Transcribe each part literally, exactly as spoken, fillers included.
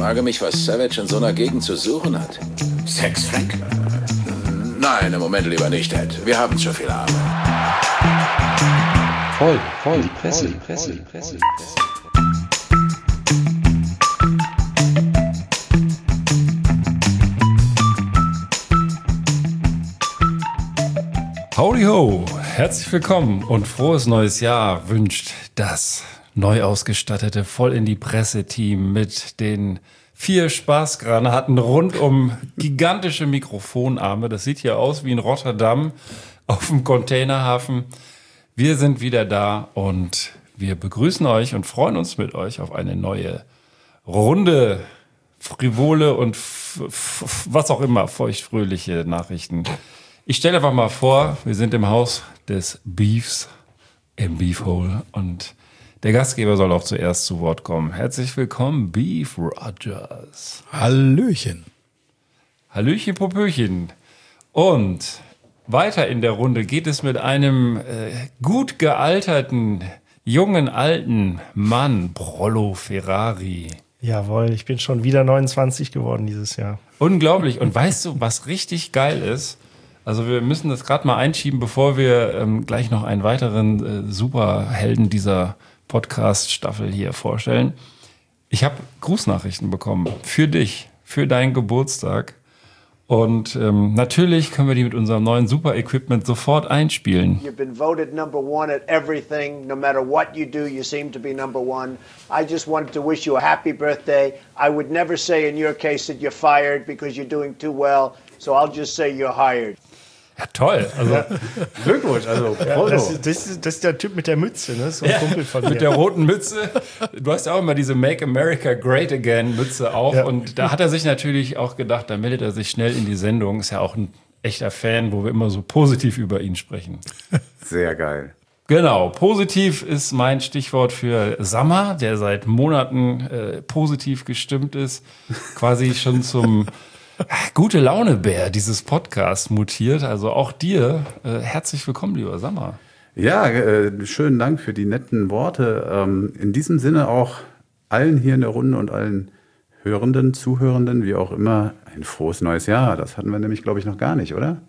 frage mich, was Savage in so einer Gegend zu suchen hat. Sex, Frank? Nein, im Moment lieber nicht, Ed. Wir haben zu viel Arbeit. Voll, voll, die Presse, die Presse, die Presse, die Presse. Howdy ho, herzlich willkommen und frohes neues Jahr wünscht das neu ausgestattete Voll in die Presse-Team mit den vier Spaßgranaten rund um gigantische Mikrofonarme. Das sieht hier aus wie in Rotterdam auf dem Containerhafen. Wir sind wieder da und wir begrüßen euch und freuen uns mit euch auf eine neue Runde frivole und f- f- was auch immer, feuchtfröhliche Nachrichten. Ich stelle einfach mal vor, wir sind im Haus des Beefs, im Beef Hole, und der Gastgeber soll auch zuerst zu Wort kommen. Herzlich willkommen, Beef Rogers. Hallöchen. Hallöchen, Popöchen. Und weiter in der Runde geht es mit einem äh, gut gealterten, jungen, alten Mann, Brollo Ferrari. Jawohl, ich bin schon wieder neunundzwanzig geworden dieses Jahr. Unglaublich. Und weißt du, was richtig geil ist? Also wir müssen das gerade mal einschieben, bevor wir ähm, gleich noch einen weiteren äh, Superhelden dieser Podcast-Staffel hier vorstellen. Ich habe Grußnachrichten bekommen für dich, für deinen Geburtstag. Und ähm, natürlich können wir die mit unserem neuen Super-Equipment sofort einspielen. You've been voted number one at everything. No matter what you do, you seem to be number one. I just wanted to wish you a happy birthday. I would never say in your case that you're fired because you're doing too well. So I'll just say you're hired. Ja, toll. Also, ja. Glückwunsch. Also, ja, das, ist, das, ist, das ist der Typ mit der Mütze, ne? So ein ja, Kumpel von mir. Mit der roten Mütze. Du hast ja auch immer diese Make America Great Again Mütze auf. Ja. Und da hat er sich natürlich auch gedacht, da meldet er sich schnell in die Sendung. Ist ja auch ein echter Fan, wo wir immer so positiv über ihn sprechen. Sehr geil. Genau, positiv ist mein Stichwort für Sammer, der seit Monaten äh, positiv gestimmt ist. Quasi schon zum gute Laune-Bär dieses Podcasts mutiert. Also auch dir äh, herzlich willkommen, lieber Sammer. Ja, äh, schönen Dank für die netten Worte. Ähm, in diesem Sinne auch allen hier in der Runde und allen Hörenden, Zuhörenden, wie auch immer, ein frohes neues Jahr. Das hatten wir nämlich, glaube ich, noch gar nicht, oder?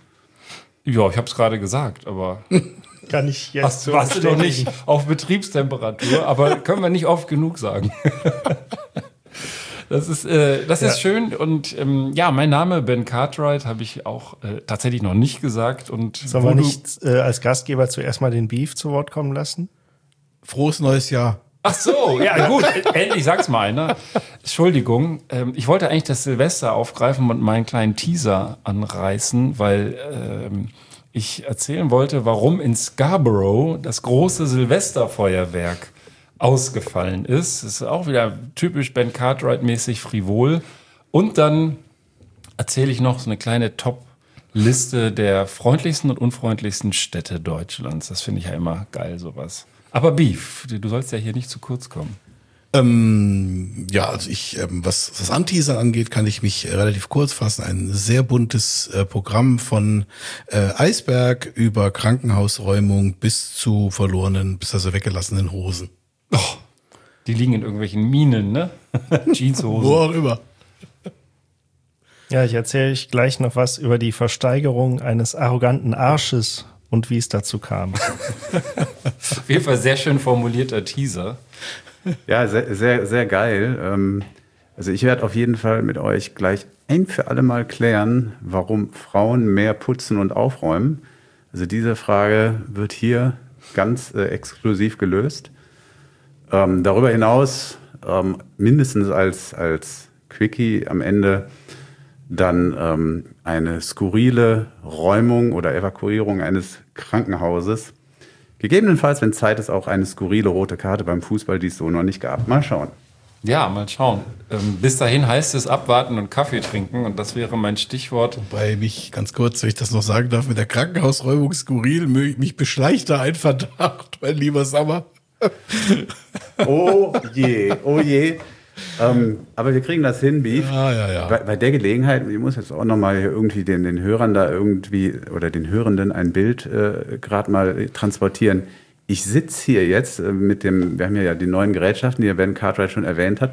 Ja, ich habe es gerade gesagt, aber kann ich jetzt hast, so warst du doch nicht auf Betriebstemperatur, aber können wir nicht oft genug sagen. Das ist, äh, das ist ja schön. Und ähm, ja, mein Name Ben Cartwright habe ich auch äh, tatsächlich noch nicht gesagt. Und sollen wir nicht äh, als Gastgeber zuerst mal den Beef zu Wort kommen lassen? Frohes neues Jahr. Ach so, ja gut, endlich sag's mal einer. Entschuldigung, ähm, ich wollte eigentlich das Silvester aufgreifen und meinen kleinen Teaser anreißen, weil ähm, ich erzählen wollte, warum in Scarborough das große Silvesterfeuerwerk ausgefallen ist. Das ist auch wieder typisch Ben Cartwright-mäßig frivol. Und dann erzähle ich noch so eine kleine Top-Liste der freundlichsten und unfreundlichsten Städte Deutschlands. Das finde ich ja immer geil, sowas. Aber Beef, du sollst ja hier nicht zu kurz kommen. Ähm, ja, also ich, ähm, was das Anteasern angeht, kann ich mich äh, relativ kurz fassen. Ein sehr buntes äh, Programm von äh, Eisberg über Krankenhausräumung bis zu verlorenen, bis also weggelassenen Hosen. Oh, die liegen in irgendwelchen Minen, ne? Jeanshosen. Wo auch immer. Ja, ich erzähle euch gleich noch was über die Versteigerung eines arroganten Arsches und wie es dazu kam. Auf jeden Fall sehr schön formulierter Teaser. Ja, sehr, sehr, sehr geil. Ähm, also ich werde auf jeden Fall mit euch gleich ein für alle Mal klären, warum Frauen mehr putzen und aufräumen. Also diese Frage wird hier ganz äh, exklusiv gelöst. Ähm, darüber hinaus, ähm, mindestens als, als Quickie am Ende, dann ähm, eine skurrile Räumung oder Evakuierung eines Krankenhauses. Gegebenenfalls, wenn Zeit ist, auch eine skurrile rote Karte beim Fußball, die es so noch nicht gab. Mal schauen. Ja, mal schauen. Ähm, bis dahin heißt es abwarten und Kaffee trinken, und das wäre mein Stichwort. Wobei mich, ganz kurz, wenn ich das noch sagen darf, mit der Krankenhausräumung skurril, mich beschleicht da ein Verdacht, mein lieber Sammer. Oh je, oh je. Ähm, aber wir kriegen das hin, Beef. Ja, ja, ja. Bei, bei der Gelegenheit, ich muss jetzt auch nochmal irgendwie den, den Hörern da irgendwie oder den Hörenden ein Bild äh, gerade mal transportieren. Ich sitze hier jetzt äh, mit dem, wir haben ja die neuen Gerätschaften, die ja Ben Cartwright schon erwähnt hat,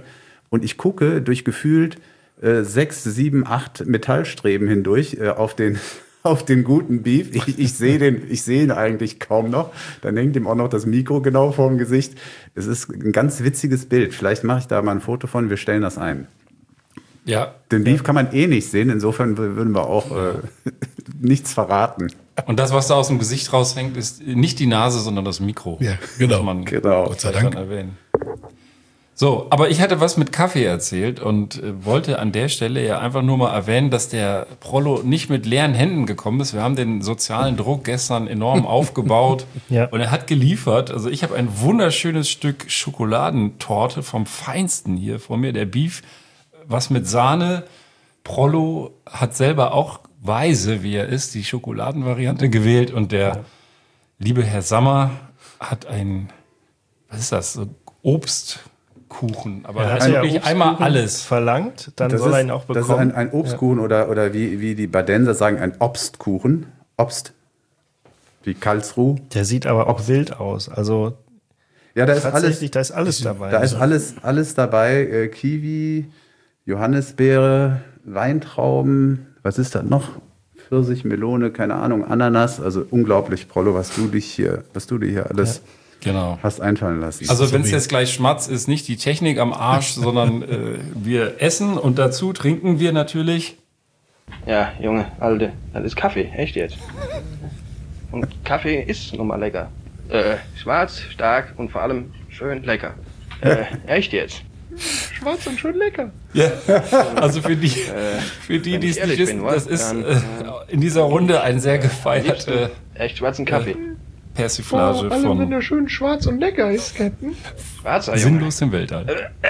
und ich gucke durch gefühlt äh, sechs, sieben, acht Metallstreben hindurch äh, auf den auf den guten Beef. Ich, ich sehe den, ich sehe ihn eigentlich kaum noch. Dann hängt ihm auch noch das Mikro genau vorm Gesicht. Es ist ein ganz witziges Bild. Vielleicht mache ich da mal ein Foto von. Wir stellen das ein. Ja. Den Beef kann man eh nicht sehen. Insofern würden wir auch äh, nichts verraten. Und das, was da aus dem Gesicht raushängt, ist nicht die Nase, sondern das Mikro. Ja, genau. Muss man Genau. Gott sei vielleicht Dank. dann erwähnen. So, aber ich hatte was mit Kaffee erzählt und äh, wollte an der Stelle ja einfach nur mal erwähnen, dass der Prollo nicht mit leeren Händen gekommen ist. Wir haben den sozialen Druck gestern enorm aufgebaut Ja. und er hat geliefert. Also ich habe ein wunderschönes Stück Schokoladentorte vom Feinsten hier vor mir, der Beef, was mit Sahne. Prollo hat selber auch weise, wie er ist, die Schokoladenvariante gewählt und der liebe Herr Sammer hat ein, was ist das, so Obstkuchen, aber Er er hat hat ja wirklich Obstkuchen einmal alles. verlangt, dann Das soll ist, er ihn auch das ist bekommen. ein, ein Obstkuchen oder, oder wie, wie die Badenser sagen, ein Obstkuchen. Obst. Wie Karlsruhe. Der sieht aber auch wild aus. Also Ja, da ist alles, tatsächlich, da ist alles dabei. da ist alles, alles dabei. Äh, Kiwi, Johannisbeere, Weintrauben, was ist das noch? Pfirsich, Melone, keine Ahnung, Ananas. Also unglaublich, Prollo, was du dich hier, was du dir hier alles Genau. hast einfallen lassen. Also wenn es jetzt gleich Schmatz ist, nicht die Technik am Arsch, sondern äh, wir essen und dazu trinken wir natürlich. Ja, Junge, Alte, das ist Kaffee, echt jetzt. Und Kaffee ist nun mal lecker. Äh, schwarz, stark und vor allem schön lecker. Äh, echt jetzt. Schwarz und schön lecker. Ja, also für die, für die, wenn die ich es nicht ehrlich wissen, bin, was, das ist dann, äh, in dieser Runde ein sehr gefeierte Echt schwarzen Kaffee. Persiflage von er schön schwarz und lecker ist, Captain. Schwarzer, Junge. Sinnlos im Weltall.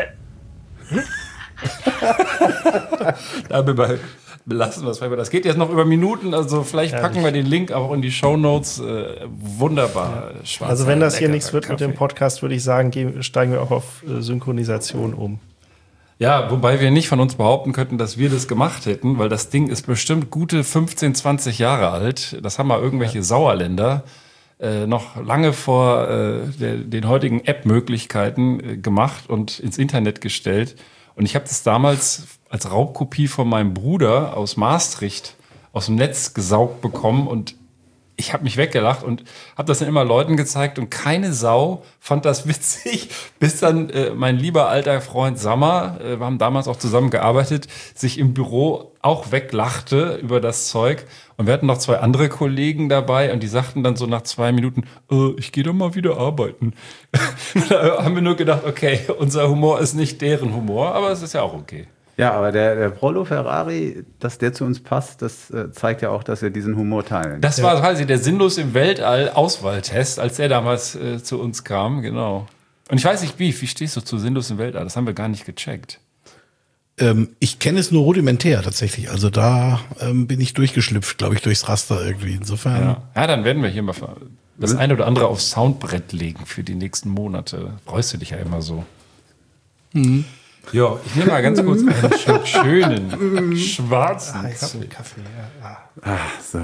Dabei belassen wir es. Das geht jetzt noch über Minuten, also vielleicht packen wir den Link auch in die Shownotes. Äh, wunderbar. Schwarzer, Also wenn das hier leckerer nichts wird mit dem Kaffee. Podcast, würde ich sagen, gehen, steigen wir auch auf äh, Synchronisation um. Ja, wobei wir nicht von uns behaupten könnten, dass wir das gemacht hätten, weil das Ding ist bestimmt gute fünfzehn, zwanzig Jahre alt. Das haben mal irgendwelche Sauerländer äh, noch lange vor äh, der, den heutigen App-Möglichkeiten äh, gemacht und ins Internet gestellt. Und ich habe das damals als Raubkopie von meinem Bruder aus Maastricht aus dem Netz gesaugt bekommen und ich habe mich weggelacht und habe das dann immer Leuten gezeigt und keine Sau fand das witzig, bis dann äh, mein lieber alter Freund Sammer, äh, wir haben damals auch zusammen gearbeitet, sich im Büro auch weglachte über das Zeug. Und wir hatten noch zwei andere Kollegen dabei und die sagten dann so nach zwei Minuten, äh, ich gehe doch mal wieder arbeiten. Da haben wir nur gedacht, okay, unser Humor ist nicht deren Humor, aber es ist ja auch okay. Ja, aber der, der Prollo Ferrari, dass der zu uns passt, das äh, zeigt ja auch, dass wir diesen Humor teilen. Das war quasi der Sinnlos im Weltall Auswahltest, als er damals äh, zu uns kam, genau. Und ich weiß nicht, wie, wie stehst du zu Sinnlos im Weltall? Das haben wir gar nicht gecheckt. Ähm, ich kenne es nur rudimentär tatsächlich. Also da ähm, bin ich durchgeschlüpft, glaube ich, durchs Raster irgendwie. Insofern. Ja. ja, dann werden wir hier mal das eine oder andere aufs Soundbrett legen für die nächsten Monate. Freust du dich ja immer so. Mhm. Ja, ich nehme mal ganz kurz einen schön, schönen schwarzen Ah, Kaffee. Kaffee, ja. Ah, so.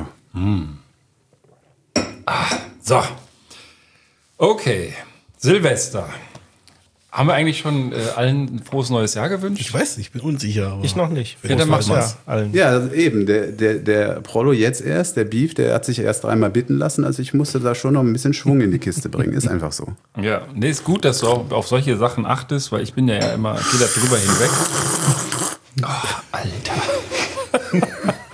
So. Okay. Silvester. Haben wir eigentlich schon äh, allen ein frohes neues Jahr gewünscht? Ich weiß nicht, ich bin unsicher. Aber Ich noch nicht. Ja, dann Frohes mach Neues mal. Jahr allen. Ja, also eben, der, der, der Prollo jetzt erst, der Beef, der hat sich erst dreimal bitten lassen. Also ich musste da schon noch ein bisschen Schwung in die Kiste bringen. Ist einfach so. Ja, nee, ist gut, dass du auch auf solche Sachen achtest, weil ich bin ja immer, ich gehe da drüber hinweg. Oh, Alter.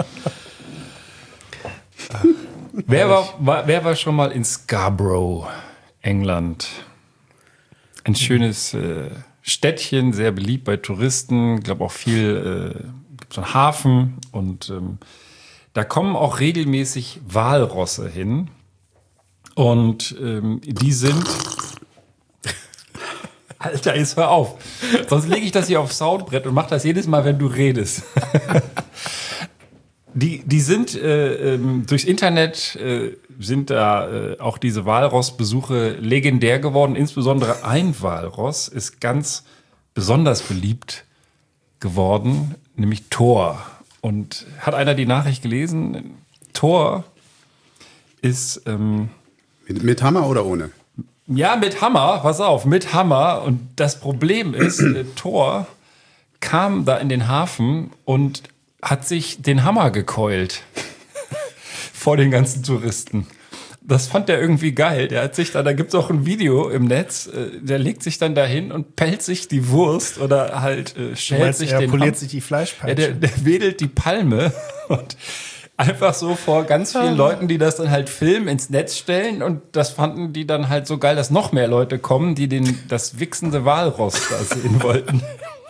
wer, war, war, wer war schon mal in Scarborough, England? Ein schönes äh, Städtchen, sehr beliebt bei Touristen, ich glaube auch viel, äh, gibt so einen Hafen und ähm, da kommen auch regelmäßig Walrosse hin und ähm, die sind... Alter, jetzt hör auf. Sonst lege ich das hier aufs Soundbrett und mache das jedes Mal, wenn du redest. Die, die sind äh, ähm, durchs Internet äh, sind da äh, auch diese Walross-Besuche legendär geworden. Insbesondere ein Walross ist ganz besonders beliebt geworden, nämlich Thor. Und hat einer die Nachricht gelesen? Thor ist ähm, Mit, mit Hammer oder ohne? ja, mit Hammer, pass auf, mit Hammer. Und das Problem ist, äh, Thor kam da in den Hafen und hat sich den Hammer gekeult vor den ganzen Touristen. Das fand er irgendwie geil. Der hat sich da, da gibt's auch ein Video im Netz, der legt sich dann dahin und pellt sich die Wurst oder halt äh, schält meinst, sich er den poliert Ham- sich die Fleischpeitsche. Ja, der, der wedelt die Palme und einfach so vor ganz vielen Leuten, die das dann halt filmen, ins Netz stellen und das fanden die dann halt so geil, dass noch mehr Leute kommen, die den, das wichsende Walross da sehen wollten.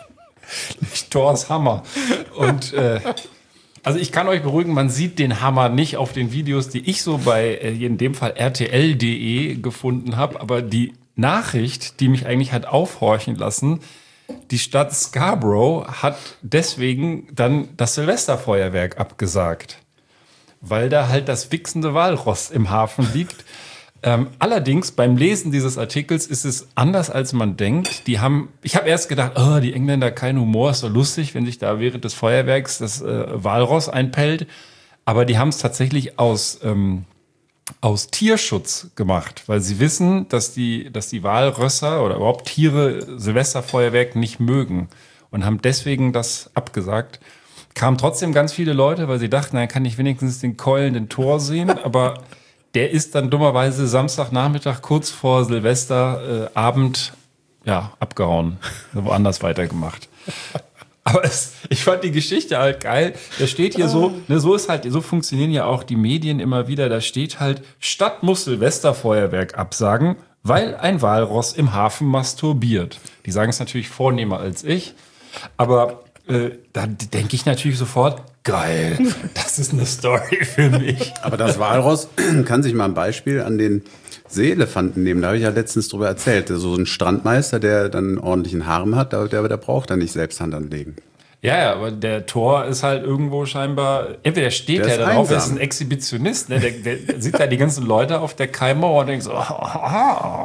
Nicht Thors Hammer. Und äh, also ich kann euch beruhigen, man sieht den Hammer nicht auf den Videos, die ich so bei, äh, in dem Fall R T L punkt de gefunden habe, aber die Nachricht, die mich eigentlich hat aufhorchen lassen, die Stadt Scarborough hat deswegen dann das Silvesterfeuerwerk abgesagt, weil da halt das wichsende Walross im Hafen liegt. Ähm, allerdings beim Lesen dieses Artikels ist es anders, als man denkt. Die haben, ich habe erst gedacht, oh, die Engländer, kein Humor, ist so lustig, wenn sich da während des Feuerwerks das äh, Walross einpellt. Aber die haben es tatsächlich aus ähm, aus Tierschutz gemacht, weil sie wissen, dass die, dass die Walrösser oder überhaupt Tiere Silvesterfeuerwerk nicht mögen und haben deswegen das abgesagt. Kamen trotzdem ganz viele Leute, weil sie dachten, dann kann ich wenigstens den keulenden Tor sehen, aber der ist dann dummerweise Samstagnachmittag kurz vor Silvesterabend äh, ja, abgehauen, woanders weitergemacht. Aber es, ich fand die Geschichte halt geil. Da steht hier so, ne, so ist halt, so funktionieren ja auch die Medien immer wieder. Da steht halt, Stadt muss Silvesterfeuerwerk absagen, weil ein Walross im Hafen masturbiert. Die sagen es natürlich vornehmer als ich, aber äh, da denke ich natürlich sofort, geil, das ist eine Story für mich. Aber das Walross kann sich mal ein Beispiel an den Seeelefanten nehmen. Da habe ich ja letztens drüber erzählt. So ein Strandmeister, der dann einen ordentlichen Harem hat, der, der braucht dann nicht selbst Hand anlegen. Ja, ja, aber der Tor ist halt irgendwo scheinbar, entweder steht Der der, ist da drauf, der einsam. ist ein Exhibitionist, ne? der, der sieht da die ganzen Leute auf der Kaimauer und denkt so, oh, oh,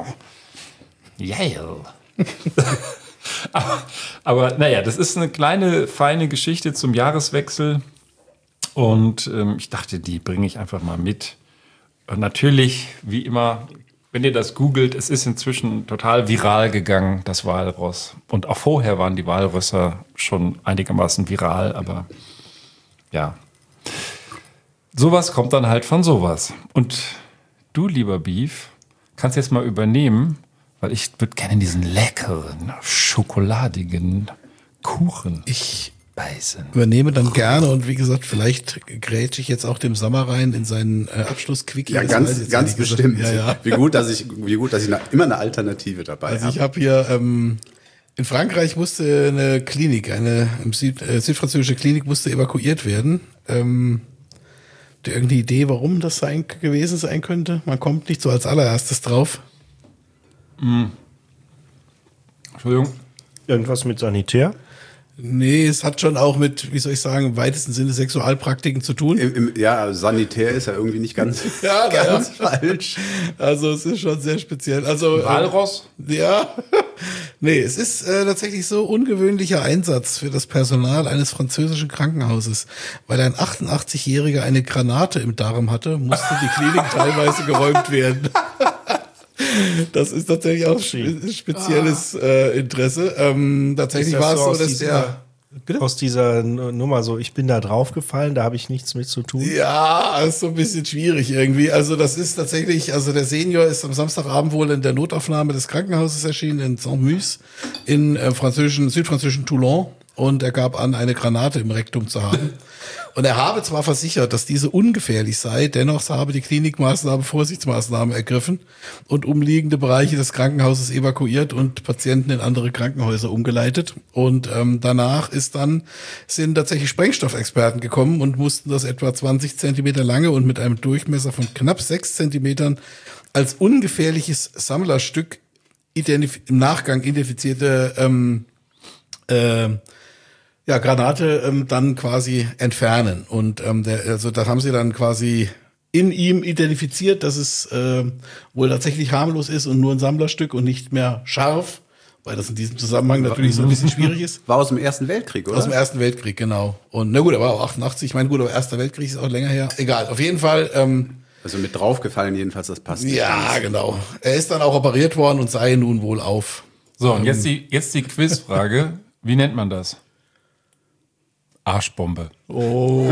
Yale. aber, aber naja, das ist eine kleine, feine Geschichte zum Jahreswechsel und ähm, ich dachte, die bringe ich einfach mal mit. Und natürlich, wie immer, wenn ihr das googelt, es ist inzwischen total viral gegangen, das Walross. Und auch vorher waren die Walrösser schon einigermaßen viral, aber ja. Sowas kommt dann halt von sowas. Und du, lieber Beef, kannst jetzt mal übernehmen, weil ich würde gerne diesen leckeren, schokoladigen Kuchen Ich beißen. übernehme dann gerne und wie gesagt, vielleicht grätsche ich jetzt auch dem Sommer rein in seinen äh, Abschluss-Quickie. Ja, Das ganz, weiß ich jetzt ganz ehrlich gesagt. bestimmt. Ja, ja. Wie gut, dass ich, wie gut, dass ich na, immer eine Alternative dabei Also ich habe. habe hier ähm, in Frankreich musste eine Klinik, eine im Süd, äh, südfranzösische Klinik musste evakuiert werden. Ähm, habt ihr irgendeine Idee, warum das sein, gewesen sein könnte? Man kommt nicht so als allererstes drauf. Entschuldigung. Irgendwas mit Sanitär? Nee, es hat schon auch mit, wie soll ich sagen, im weitesten Sinne Sexualpraktiken zu tun. Im, im, ja, sanitär ist ja irgendwie nicht ganz, Ja, ganz ja. falsch. Also es ist schon sehr speziell. Also Walross? Äh, ja, nee, es ist äh, tatsächlich so ungewöhnlicher Einsatz für das Personal eines französischen Krankenhauses, weil ein achtundachtzigjähriger eine Granate im Darm hatte, musste die Klinik teilweise geräumt werden. Das ist tatsächlich auch spe spezielles äh, Interesse. Ähm, tatsächlich Ist das war es so so, aus dass dieser- der Bitte? Aus dieser Nummer so, ich bin da draufgefallen, da habe ich nichts mit zu tun. Ja, ist so ein bisschen schwierig irgendwie. Also das ist tatsächlich, also der Senior ist am Samstagabend wohl in der Notaufnahme des Krankenhauses erschienen in Saint-Mus in äh, französischen, südfranzösischen Toulon und er gab an, eine Granate im Rektum zu haben. Und er habe zwar versichert, dass diese ungefährlich sei, dennoch habe die Klinikmaßnahmen Vorsichtsmaßnahmen ergriffen und umliegende Bereiche des Krankenhauses evakuiert und Patienten in andere Krankenhäuser umgeleitet. Und ähm, danach ist dann sind tatsächlich Sprengstoffexperten gekommen und mussten das etwa zwanzig Zentimeter lange und mit einem Durchmesser von knapp sechs Zentimetern als ungefährliches Sammlerstück identif- im Nachgang identifizierte ähm, äh, ja, Granate ähm, dann quasi entfernen. Und ähm, der, also das haben sie dann quasi in ihm identifiziert, dass es äh, wohl tatsächlich harmlos ist und nur ein Sammlerstück und nicht mehr scharf, weil das in diesem Zusammenhang natürlich so ein bisschen schwierig ist. War aus dem Ersten Weltkrieg, oder? Aus dem Ersten Weltkrieg, genau. Und na gut, er war auch achtundachtzig, ich meine, gut, aber Erster Weltkrieg ist auch länger her. Egal, auf jeden Fall. Ähm, Also mit draufgefallen jedenfalls, das passt. ja, genau. Er ist dann auch operiert worden und sei nun wohl auf. So, und jetzt die, jetzt die Quizfrage. Wie nennt man das? Arschbombe. Oh.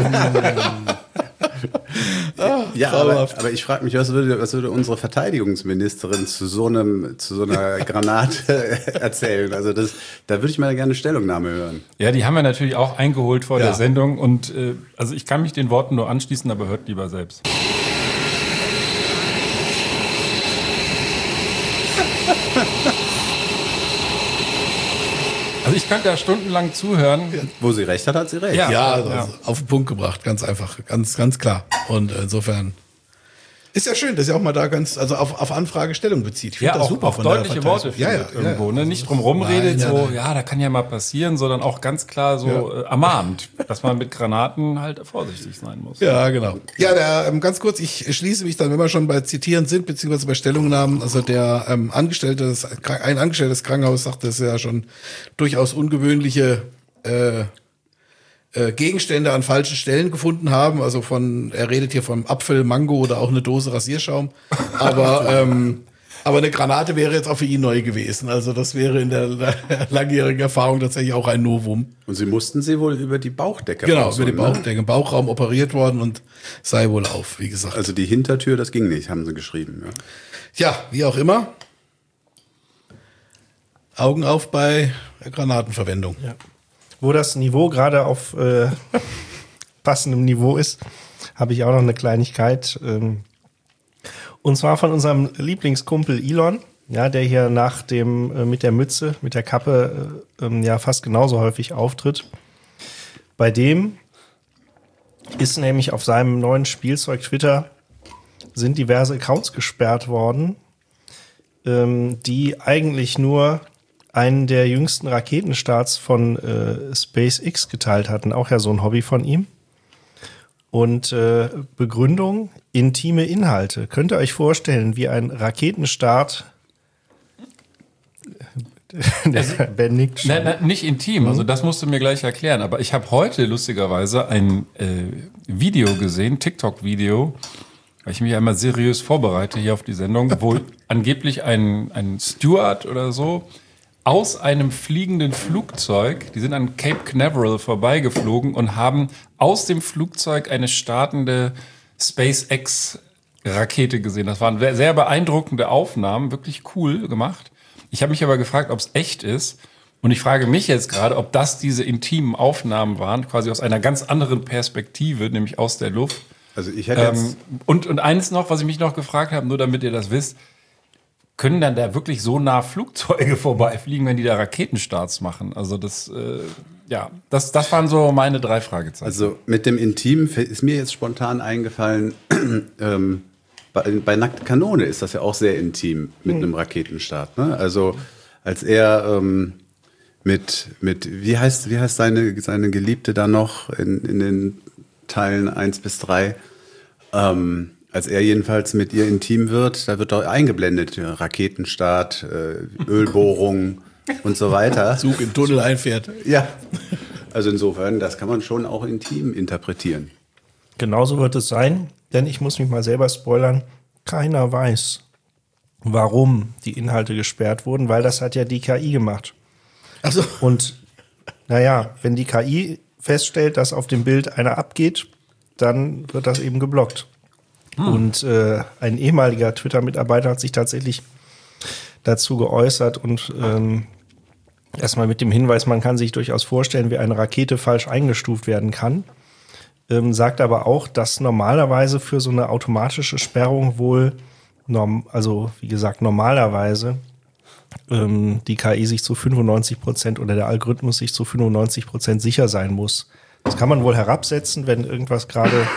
Ja, aber, aber ich frage mich, was würde, was würde unsere Verteidigungsministerin zu so einem, zu so einer Granate erzählen? Also das, da würde ich mal gerne Stellungnahme hören. Ja, die haben wir natürlich auch eingeholt vor Ja. der Sendung und äh, also ich kann mich den Worten nur anschließen, aber hört lieber selbst. Also ich könnte da stundenlang zuhören. Wo sie recht hat, hat sie recht. Ja. Ja, also ja. auf den Punkt gebracht, ganz einfach, ganz, ganz klar. Und insofern ist ja schön, dass ihr auch mal da ganz, also auf, auf Anfrage Stellung bezieht. Ich find Ja, das auch, super auch von der deutliche Worte Verteidigung. findet ja, ja, irgendwo, ja. ne? Nicht drum rumredet, Nein, so, nein, nein. ja, da kann ja mal passieren, sondern auch ganz klar so Ja. äh, ermahnt, dass man mit Granaten halt vorsichtig sein muss. Ja, genau. Ja, der, ähm, ganz kurz, ich schließe mich dann, wenn wir schon bei Zitieren sind, beziehungsweise bei Stellungnahmen, also der ähm, Angestellte, des, ein Angestellter des Krankenhauses sagt, dass er schon durchaus ungewöhnliche äh, äh, Gegenstände an falschen Stellen gefunden haben. Also von, er redet hier vom Apfel, Mango oder auch eine Dose Rasierschaum. Aber ähm, aber eine Granate wäre jetzt auch für ihn neu gewesen. Also das wäre in der, der langjährigen Erfahrung tatsächlich auch ein Novum. Und sie mussten sie wohl über die Bauchdecke Genau, über rausholen, den Bauchdecke, im Bauchraum operiert worden und sei wohl auf, wie gesagt. Also die Hintertür, das ging nicht, haben sie geschrieben. Ja. Ja, wie auch immer. Augen auf bei der Granatenverwendung. Ja. Wo das Niveau gerade auf äh, passendem Niveau ist, habe ich auch noch eine Kleinigkeit. Ähm, und zwar von unserem Lieblingskumpel Elon, ja, der hier nach dem äh, mit der Mütze, mit der Kappe äh, ähm, ja fast genauso häufig auftritt. Bei dem ist nämlich auf seinem neuen Spielzeug Twitter sind diverse Accounts gesperrt worden, ähm, die eigentlich nur einen der jüngsten Raketenstarts von äh, SpaceX geteilt hatten, auch ja so ein Hobby von ihm. Und äh, Begründung, intime Inhalte. Könnt ihr euch vorstellen, wie ein Raketenstart der Ben nickt schon. Na, na, nicht intim, also das musst du mir gleich erklären. Aber ich habe heute lustigerweise ein äh, Video gesehen, TikTok-Video, weil ich mich einmal seriös vorbereite hier auf die Sendung, wo angeblich ein, ein Steward oder so aus einem fliegenden Flugzeug, die sind an Cape Canaveral vorbeigeflogen und haben aus dem Flugzeug eine startende SpaceX-Rakete gesehen. Das waren sehr beeindruckende Aufnahmen, wirklich cool gemacht. Ich habe mich aber gefragt, ob es echt ist. Und ich frage mich jetzt gerade, ob das diese intimen Aufnahmen waren, quasi aus einer ganz anderen Perspektive, nämlich aus der Luft. Also ich hätte jetzt Ähm, und, und eines noch, was ich mich noch gefragt habe, nur damit ihr das wisst, können dann da wirklich so nah Flugzeuge vorbeifliegen, wenn die da Raketenstarts machen? Also das, äh, ja, das, das waren so meine drei Fragezeichen. Also mit dem Intim ist mir jetzt spontan eingefallen, ähm, bei, bei Nackte Kanone ist das ja auch sehr intim mit einem Raketenstart. Ne? Also als er ähm, mit, mit wie heißt, wie heißt seine, seine Geliebte da noch in, in den Teilen eins bis drei, ähm, als er jedenfalls mit ihr intim wird, da wird doch eingeblendet, ja, Raketenstart, äh, Ölbohrung und so weiter. Zug im Tunnel einfährt. Ja, also insofern, das kann man schon auch intim interpretieren. Genauso wird es sein, denn ich muss mich mal selber spoilern. Keiner weiß, warum die Inhalte gesperrt wurden, weil das hat ja die K I gemacht. Also Und naja, wenn die K I feststellt, dass auf dem Bild einer abgeht, dann wird das eben geblockt. Hm. Und äh, ein ehemaliger Twitter-Mitarbeiter hat sich tatsächlich dazu geäußert und ähm, erstmal mit dem Hinweis, man kann sich durchaus vorstellen, wie eine Rakete falsch eingestuft werden kann. Ähm, sagt aber auch, dass normalerweise für so eine automatische Sperrung wohl, norm, also wie gesagt, normalerweise ähm, die K I sich zu fünfundneunzig Prozent oder der Algorithmus sich zu fünfundneunzig Prozent sicher sein muss. Das kann man wohl herabsetzen, wenn irgendwas gerade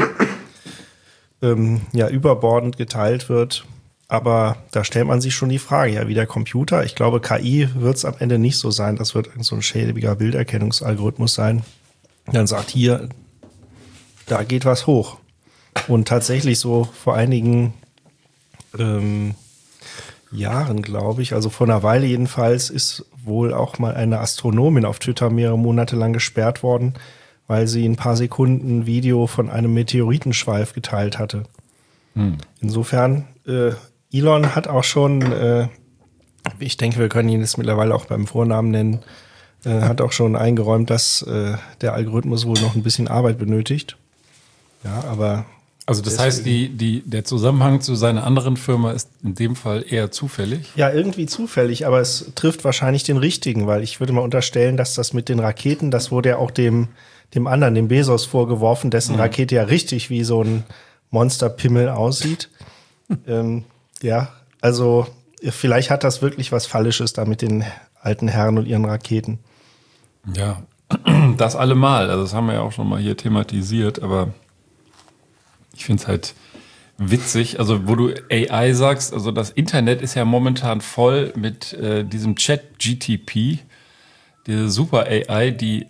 ähm, ja, überbordend geteilt wird. Aber da stellt man sich schon die Frage, ja, wie der Computer. Ich glaube, K I wird es am Ende nicht so sein. Das wird irgend so ein schäbiger Bilderkennungsalgorithmus sein. Dann sagt hier, da geht was hoch. Und tatsächlich so vor einigen ähm, Jahren, glaube ich, also vor einer Weile jedenfalls, ist wohl auch mal eine Astronomin auf Twitter mehrere Monate lang gesperrt worden, weil sie ein paar Sekunden Video von einem Meteoritenschweif geteilt hatte. Hm. Insofern, äh, Elon hat auch schon, äh, ich denke, wir können ihn jetzt mittlerweile auch beim Vornamen nennen, äh, hat auch schon eingeräumt, dass äh, der Algorithmus wohl noch ein bisschen Arbeit benötigt. Ja, aber Also das heißt, die, die, der Zusammenhang zu seiner anderen Firma ist in dem Fall eher zufällig? ja, irgendwie zufällig, aber es trifft wahrscheinlich den richtigen, weil ich würde mal unterstellen, dass das mit den Raketen, das wurde ja auch dem, dem anderen, dem Bezos vorgeworfen, dessen Mhm. Rakete ja richtig wie so ein Monsterpimmel aussieht. ähm, ja, also vielleicht hat das wirklich was Fallisches da mit den alten Herren und ihren Raketen. Ja, das allemal. Also das haben wir ja auch schon mal hier thematisiert, aber ich finde es halt witzig, also wo du A I sagst, also das Internet ist ja momentan voll mit äh, diesem Chat G T P, diese super A I, die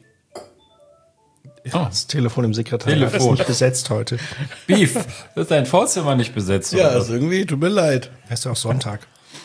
Oh, das Telefon im Sekretariat Telefon. ist nicht besetzt heute. Beef, das ist dein Vorzimmer nicht besetzt. Ja, oder was? also irgendwie, tut mir leid. Ist ja auch Sonntag.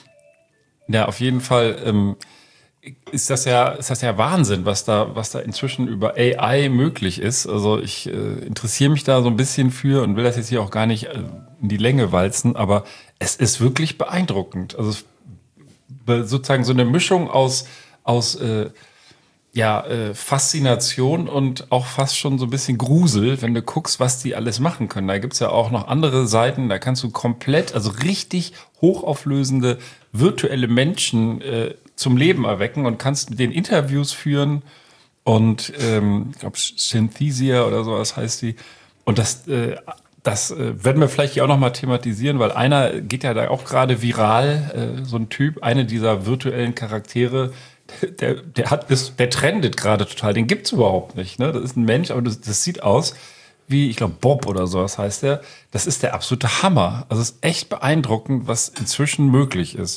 Ja, auf jeden Fall ähm, ist das ja, ist das ja Wahnsinn, was da, was da inzwischen über A I möglich ist. Also ich äh, interessiere mich da so ein bisschen für und will das jetzt hier auch gar nicht äh, in die Länge walzen, aber es ist wirklich beeindruckend. Also es, be- sozusagen so eine Mischung aus, aus äh, ja, äh, Faszination und auch fast schon so ein bisschen Grusel, wenn du guckst, was die alles machen können. Da gibt's ja auch noch andere Seiten, da kannst du komplett, also richtig hochauflösende virtuelle Menschen äh, zum Leben erwecken und kannst mit denen Interviews führen und ähm, ich glaube Synthesia oder sowas heißt die. Und das, äh, das äh, werden wir vielleicht hier auch noch mal thematisieren, weil einer geht ja da auch gerade viral, äh, so ein Typ, eine dieser virtuellen Charaktere, der, der hat ist, der trendet gerade total, den gibt's überhaupt nicht. Ne? Das ist ein Mensch, aber das, das sieht aus wie, ich glaube, Bob oder so, das heißt der. Das ist der absolute Hammer. Also es ist echt beeindruckend, was inzwischen möglich ist.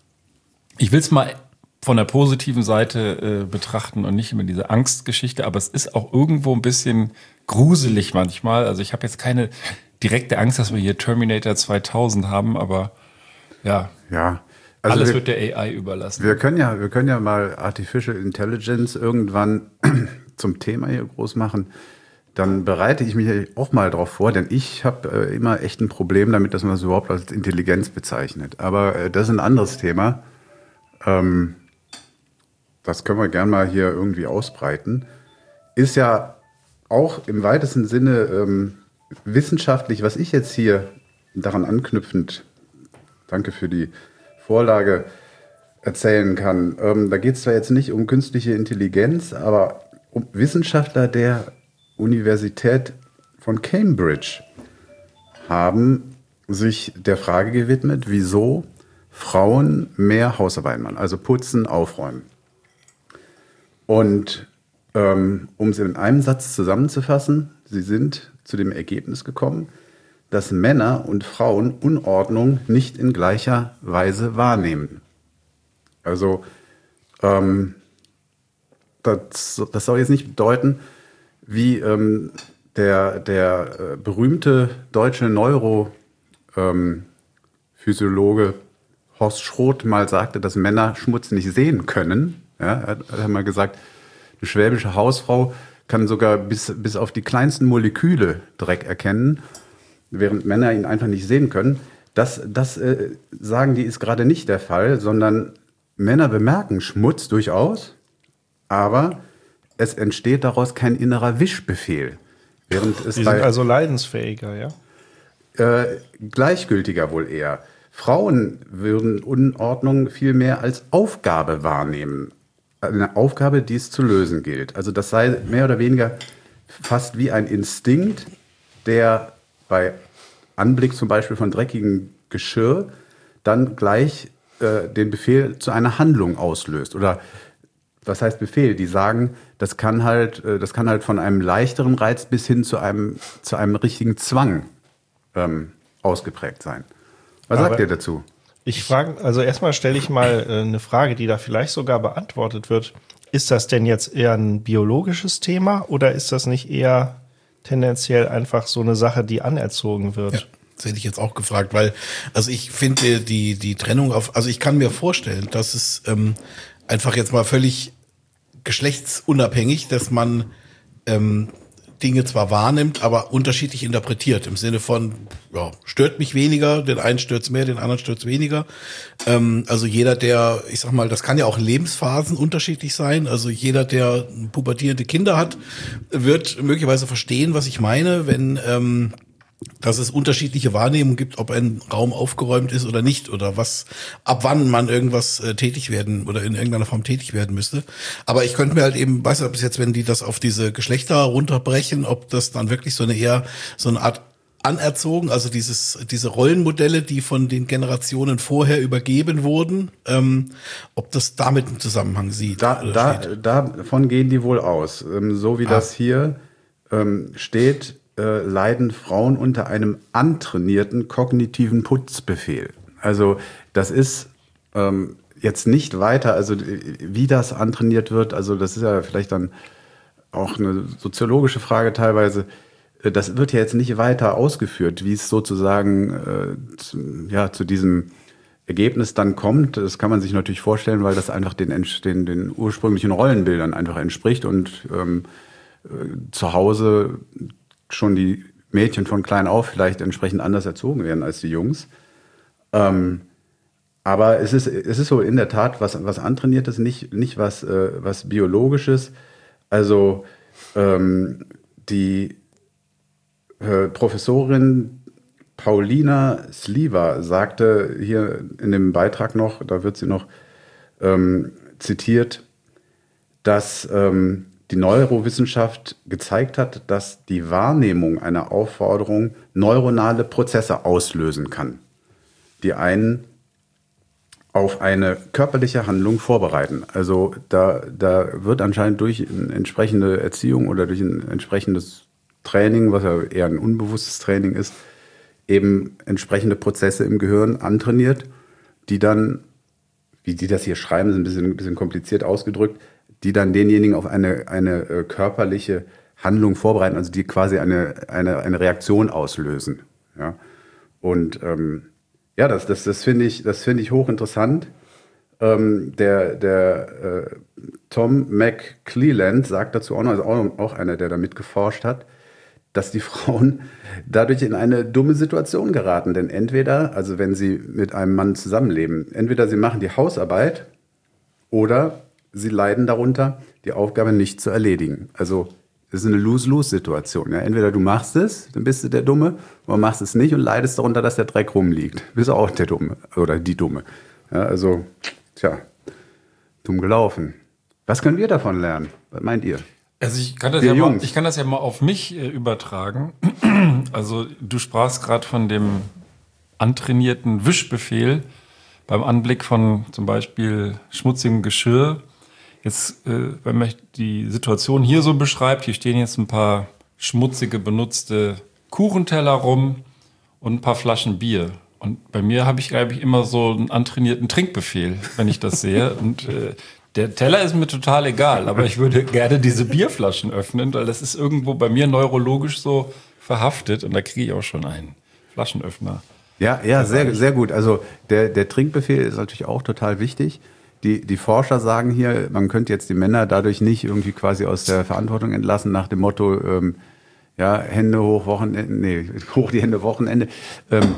Ich will es mal von der positiven Seite äh, betrachten und nicht immer diese Angstgeschichte, aber es ist auch irgendwo ein bisschen gruselig manchmal. Also ich habe jetzt keine direkte Angst, dass wir hier Terminator zweitausend haben, aber ja, Ja. Also alles wir, wird der A I überlassen. wir können ja, wir können ja mal Artificial Intelligence irgendwann zum Thema hier groß machen. Dann bereite ich mich auch mal drauf vor, denn ich habe äh, immer echt ein Problem damit, dass man das überhaupt als Intelligenz bezeichnet. Aber äh, das ist ein anderes Thema. Ähm, das können wir gern mal hier irgendwie ausbreiten. Ist ja auch im weitesten Sinne ähm, wissenschaftlich, was ich jetzt hier daran anknüpfend, danke für die Vorlage, erzählen kann. Ähm, da geht es zwar jetzt nicht um künstliche Intelligenz, aber um Wissenschaftler der Universität von Cambridge haben sich der Frage gewidmet, wieso Frauen mehr Hausarbeit machen, also putzen, aufräumen. Und ähm, um es in einem Satz zusammenzufassen, sie sind zu dem Ergebnis gekommen, dass Männer und Frauen Unordnung nicht in gleicher Weise wahrnehmen. Also ähm, das, das soll jetzt nicht bedeuten, wie ähm, der, der äh, berühmte deutsche Neurophysiologe ähm, Horst Schroth mal sagte, dass Männer Schmutz nicht sehen können. Ja, er hat, er hat mal gesagt, eine schwäbische Hausfrau kann sogar bis, bis auf die kleinsten Moleküle Dreck erkennen, während Männer ihn einfach nicht sehen können. Das, das äh, sagen die, ist gerade nicht der Fall, sondern Männer bemerken Schmutz durchaus, aber es entsteht daraus kein innerer Wischbefehl. Während es Die bei, sind also leidensfähiger, ja? äh, gleichgültiger wohl eher. Frauen würden Unordnung viel mehr als Aufgabe wahrnehmen. Eine Aufgabe, die es zu lösen gilt. Also das sei mehr oder weniger fast wie ein Instinkt, der bei Anblick zum Beispiel von dreckigem Geschirr dann gleich äh, den Befehl zu einer Handlung auslöst. Oder was heißt Befehl? Die sagen, das kann halt, äh, das kann halt von einem leichteren Reiz bis hin zu einem, zu einem richtigen Zwang ähm, ausgeprägt sein. Was Aber sagt ihr dazu? Ich frage, also erstmal stelle ich mal äh, eine Frage, die da vielleicht sogar beantwortet wird. Ist das denn jetzt eher ein biologisches Thema oder ist das nicht eher tendenziell einfach so eine Sache, die anerzogen wird? Ja, das hätte ich jetzt auch gefragt, weil, also ich finde die, die Trennung auf, also ich kann mir vorstellen, dass es ähm, einfach jetzt mal völlig geschlechtsunabhängig, dass man ähm, Dinge zwar wahrnimmt, aber unterschiedlich interpretiert. Im Sinne von, ja, stört mich weniger, den einen stört's mehr, den anderen stört's weniger. Ähm, also jeder, der, ich sag mal, das kann ja auch in Lebensphasen unterschiedlich sein. Also jeder, der pubertierende Kinder hat, wird möglicherweise verstehen, was ich meine, wenn ähm, dass es unterschiedliche Wahrnehmungen gibt, ob ein Raum aufgeräumt ist oder nicht oder was, ab wann man irgendwas äh, tätig werden oder in irgendeiner Form tätig werden müsste. Aber ich könnte mir halt eben, weiß nicht, ob es jetzt, wenn die das auf diese Geschlechter runterbrechen, ob das dann wirklich so eine eher so eine Art anerzogen, also dieses diese Rollenmodelle, die von den Generationen vorher übergeben wurden, ähm, ob das damit einen Zusammenhang sieht. Da, da, davon gehen die wohl aus. Ähm, so wie ah. das hier ähm, steht, Äh, leiden Frauen unter einem antrainierten kognitiven Putzbefehl. Also das ist ähm, jetzt nicht weiter, also wie das antrainiert wird, also das ist ja vielleicht dann auch eine soziologische Frage teilweise, das wird ja jetzt nicht weiter ausgeführt, wie es sozusagen äh, zu, ja, zu diesem Ergebnis dann kommt. Das kann man sich natürlich vorstellen, weil das einfach den, den, den ursprünglichen Rollenbildern einfach entspricht und ähm, äh, zu Hause schon die Mädchen von klein auf vielleicht entsprechend anders erzogen werden als die Jungs. Ähm, aber es ist, es ist so in der Tat was, was Antrainiertes, nicht, nicht was, äh, was Biologisches. Also ähm, die äh, Professorin Paulina Sliwa sagte hier in dem Beitrag noch, da wird sie noch ähm, zitiert, dass ähm, die Neurowissenschaft gezeigt hat, dass die Wahrnehmung einer Aufforderung neuronale Prozesse auslösen kann, die einen auf eine körperliche Handlung vorbereiten. Also da, da wird anscheinend durch eine entsprechende Erziehung oder durch ein entsprechendes Training, was ja eher ein unbewusstes Training ist, eben entsprechende Prozesse im Gehirn antrainiert, die dann, wie die das hier schreiben, ist ein bisschen, ein bisschen kompliziert ausgedrückt, die dann denjenigen auf eine, eine äh, körperliche Handlung vorbereiten, also die quasi eine, eine, eine Reaktion auslösen. Ja? Und ähm, ja, das, das, das finde ich, das finde ich hochinteressant. Ähm, der der äh, Tom McClelland sagt dazu auch noch, also auch, auch einer, der damit geforscht hat, dass die Frauen dadurch in eine dumme Situation geraten. Denn entweder, also wenn sie mit einem Mann zusammenleben, entweder sie machen die Hausarbeit oder sie leiden darunter, die Aufgabe nicht zu erledigen. Also es ist eine Lose-Lose-Situation. Ja? Entweder du machst es, dann bist du der Dumme, oder machst es nicht und leidest darunter, dass der Dreck rumliegt. Bist du auch der Dumme oder die Dumme. Ja, also, tja, dumm gelaufen. Was können wir davon lernen? Was meint ihr? Also ich kann das, ja mal, ich kann das ja mal auf mich äh, übertragen. Also du sprachst gerade von dem antrainierten Wischbefehl beim Anblick von zum Beispiel schmutzigem Geschirr. Jetzt, äh, wenn man die Situation hier so beschreibt, hier stehen jetzt ein paar schmutzige, benutzte Kuchenteller rum und ein paar Flaschen Bier. Und bei mir habe ich, glaube ich, immer so einen antrainierten Trinkbefehl, wenn ich das sehe. Und äh, der Teller ist mir total egal, aber ich würde gerne diese Bierflaschen öffnen, weil das ist irgendwo bei mir neurologisch so verhaftet und da kriege ich auch schon einen Flaschenöffner. Ja, ja, sehr, sehr gut. Also der, der Trinkbefehl ist natürlich auch total wichtig. Die, die Forscher sagen hier, man könnte jetzt die Männer dadurch nicht irgendwie quasi aus der Verantwortung entlassen nach dem Motto, ähm, ja, Hände hoch, Wochenende, nee, hoch die Hände, Wochenende. Ähm,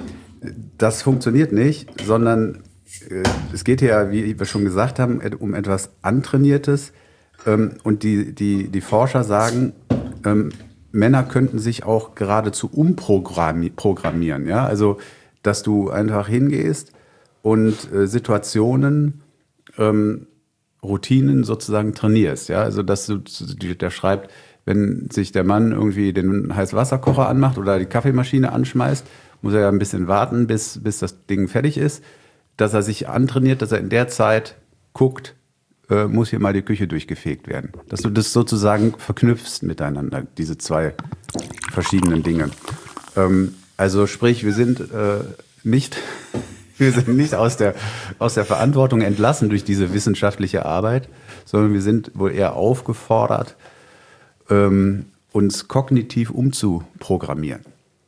das funktioniert nicht, sondern äh, es geht hier, wie wir schon gesagt haben, um etwas Antrainiertes. Ähm, und die, die, die Forscher sagen, ähm, Männer könnten sich auch geradezu umprogrammieren. Ja? Also, dass du einfach hingehst und äh, Situationen, Ähm, Routinen sozusagen trainierst, ja, also dass du, der schreibt, wenn sich der Mann irgendwie den Heißwasserkocher anmacht oder die Kaffeemaschine anschmeißt, muss er ja ein bisschen warten, bis, bis das Ding fertig ist, dass er sich antrainiert, dass er in der Zeit guckt, äh, muss hier mal die Küche durchgefegt werden. Dass du das sozusagen verknüpfst miteinander, diese zwei verschiedenen Dinge. Ähm, also sprich, wir sind äh, nicht... Wir sind nicht aus der, aus der Verantwortung entlassen durch diese wissenschaftliche Arbeit, sondern wir sind wohl eher aufgefordert, ähm, uns kognitiv umzuprogrammieren.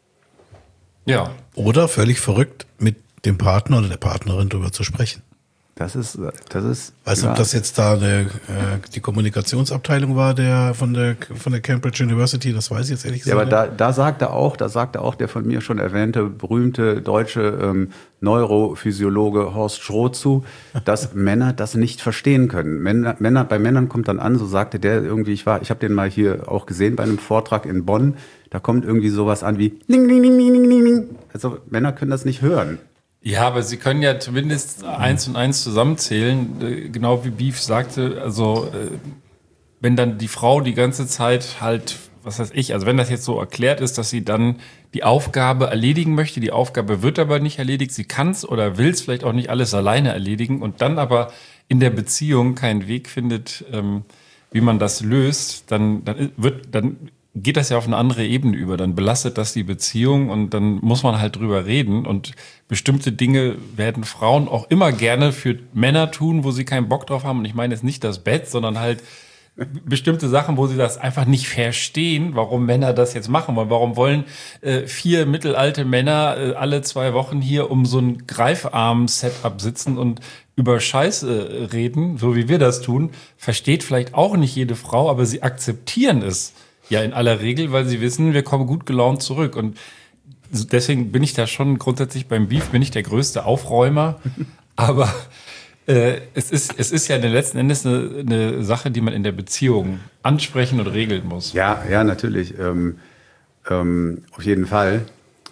Ja. Oder völlig verrückt mit dem Partner oder der Partnerin darüber zu sprechen. Das ist, das ist. Weißt du, ja. ob das jetzt da eine, äh, die Kommunikationsabteilung war der von der von der Cambridge University? Das weiß ich jetzt ehrlich Ja, gesagt. aber da, da sagte auch, da sagte auch der von mir schon erwähnte berühmte deutsche ähm, Neurophysiologe Horst Schroth zu, dass Männer das nicht verstehen können. Männer, Männer, bei Männern kommt dann an, so sagte der irgendwie, ich war, ich habe den mal hier auch gesehen bei einem Vortrag in Bonn. Da kommt irgendwie sowas an wie ling, ling, ling, ling, ling, ling. Also Männer können das nicht hören. Ja, aber sie können ja zumindest eins und eins zusammenzählen, äh, genau wie Beef sagte. Also äh, wenn dann die Frau die ganze Zeit halt, was weiß ich, also wenn das jetzt so erklärt ist, dass sie dann die Aufgabe erledigen möchte, die Aufgabe wird aber nicht erledigt, sie kann es oder will es vielleicht auch nicht alles alleine erledigen und dann aber in der Beziehung keinen Weg findet, ähm, wie man das löst, dann, dann wird, dann geht das ja auf eine andere Ebene über. Dann belastet das die Beziehung und dann muss man halt drüber reden. Und bestimmte Dinge werden Frauen auch immer gerne für Männer tun, wo sie keinen Bock drauf haben. Und ich meine jetzt nicht das Bett, sondern halt bestimmte Sachen, wo sie das einfach nicht verstehen, warum Männer das jetzt machen wollen. Warum wollen äh, vier mittelalte Männer äh, alle zwei Wochen hier um so ein Greifarm-Setup sitzen und über Scheiße reden, so wie wir das tun, versteht vielleicht auch nicht jede Frau, aber sie akzeptieren es ja in aller Regel, weil sie wissen, wir kommen gut gelaunt zurück. Und deswegen bin ich da schon grundsätzlich beim Beef, bin ich der größte Aufräumer. Aber äh, es ist, es ist ja letzten Endes eine, eine Sache, die man in der Beziehung ansprechen und regeln muss. Ja, ja, natürlich. Ähm, ähm, auf jeden Fall.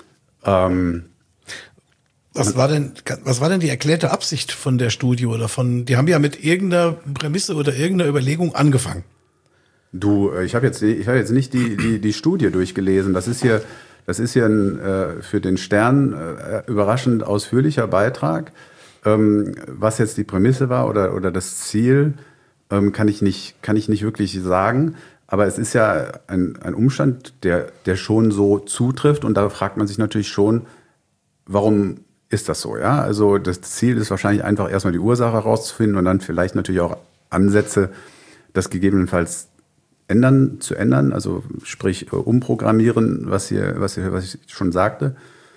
Ähm, Was war denn, was war denn die erklärte Absicht von der Studie oder von, die haben ja mit irgendeiner Prämisse oder irgendeiner Überlegung angefangen. Du, ich habe jetzt, ich habe jetzt nicht die, die, die Studie durchgelesen. Das ist hier, das ist hier ein äh, für den Stern äh, überraschend ausführlicher Beitrag. Ähm, was jetzt die Prämisse war oder, oder das Ziel, ähm, kann ich nicht, kann ich nicht wirklich sagen. Aber es ist ja ein, ein Umstand, der, der schon so zutrifft. Und da fragt man sich natürlich schon, warum ist das so? Ja, also das Ziel ist wahrscheinlich einfach erstmal die Ursache herauszufinden und dann vielleicht natürlich auch Ansätze, das gegebenenfalls ändern, zu ändern, also sprich umprogrammieren, was hier, was hier, was ich schon sagte.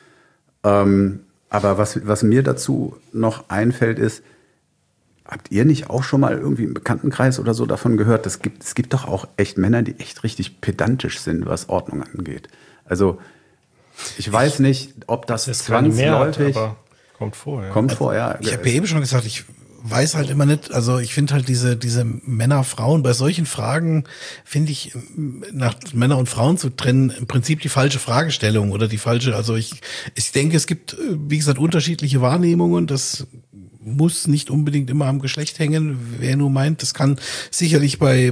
Ähm, aber was, was mir dazu noch einfällt, ist, habt ihr nicht auch schon mal irgendwie im Bekanntenkreis oder so davon gehört? Es gibt, es gibt doch auch echt Männer, die echt richtig pedantisch sind, was Ordnung angeht. Also ich weiß nicht, ob das, das ist zwangsläufig Mehrheit, aber kommt vor. Ja. Kommt vor, ja. Ich habe ja eben schon gesagt, ich weiß halt immer nicht, also ich finde halt diese diese Männer, Frauen, bei solchen Fragen finde ich, nach Männer und Frauen zu trennen, im Prinzip die falsche Fragestellung oder die falsche, also ich ich denke, es gibt, wie gesagt, unterschiedliche Wahrnehmungen, das muss nicht unbedingt immer am Geschlecht hängen, wer nur meint, das kann sicherlich bei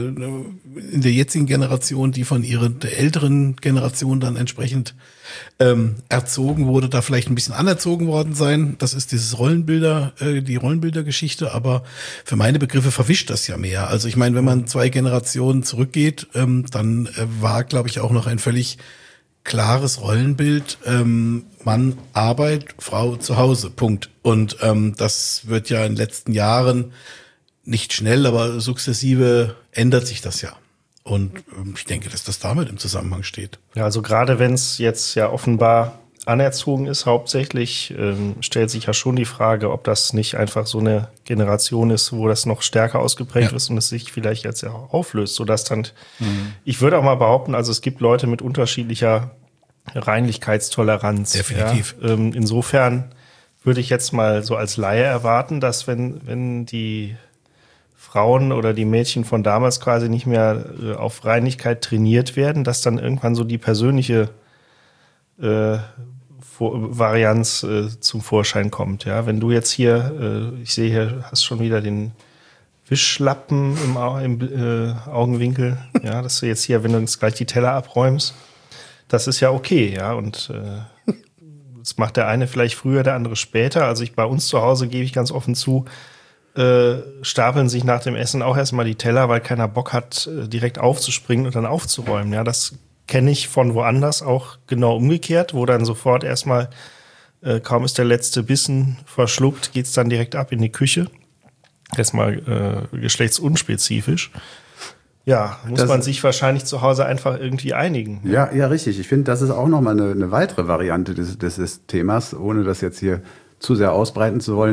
in der jetzigen Generation, die von ihrer der älteren Generation dann entsprechend ähm, erzogen wurde, da vielleicht ein bisschen anerzogen worden sein. Das ist dieses Rollenbilder, äh, die Rollenbildergeschichte, aber für meine Begriffe verwischt das ja mehr. Also ich meine, wenn man zwei Generationen zurückgeht, ähm, dann äh, war, glaube ich, auch noch ein völlig klares Rollenbild, ähm, Mann Arbeit, Frau zu Hause, Punkt. Und ähm, das wird ja in den letzten Jahren nicht schnell, aber sukzessive ändert sich das ja. Und ähm, ich denke, dass das damit im Zusammenhang steht. Ja, also gerade wenn es jetzt ja offenbar anerzogen ist, hauptsächlich, ähm, stellt sich ja schon die Frage, ob das nicht einfach so eine Generation ist, wo das noch stärker ausgeprägt Ja. ist und es sich vielleicht jetzt ja auch auflöst, sodass dann, mhm. ich würde auch mal behaupten, also es gibt Leute mit unterschiedlicher Reinlichkeitstoleranz. Definitiv. Ja? Ähm, insofern würde ich jetzt mal so als Laie erwarten, dass wenn, wenn die Frauen oder die Mädchen von damals quasi nicht mehr äh, auf Reinlichkeit trainiert werden, dass dann irgendwann so die persönliche äh, Vor- Varianz äh, zum Vorschein kommt. Ja, wenn du jetzt hier, äh, ich sehe hier, hast schon wieder den Wischlappen im, Au- im äh, Augenwinkel, ja, dass du jetzt hier, wenn du uns gleich die Teller abräumst, das ist ja okay, ja, und äh, das macht der eine vielleicht früher, der andere später. Also ich bei uns zu Hause gebe ich ganz offen zu, äh, stapeln sich nach dem Essen auch erstmal die Teller, weil keiner Bock hat, äh, direkt aufzuspringen und dann aufzuräumen. Ja, das kenne ich von woanders auch genau umgekehrt, wo dann sofort erstmal, äh, kaum ist der letzte Bissen verschluckt, geht's dann direkt ab in die Küche. Erstmal äh, geschlechtsunspezifisch. Ja, muss Das- man sich wahrscheinlich zu Hause einfach irgendwie einigen. Ja, ja, richtig. Ich finde, das ist auch nochmal eine, eine weitere Variante des, des, des Themas, ohne das jetzt hier zu sehr ausbreiten zu wollen.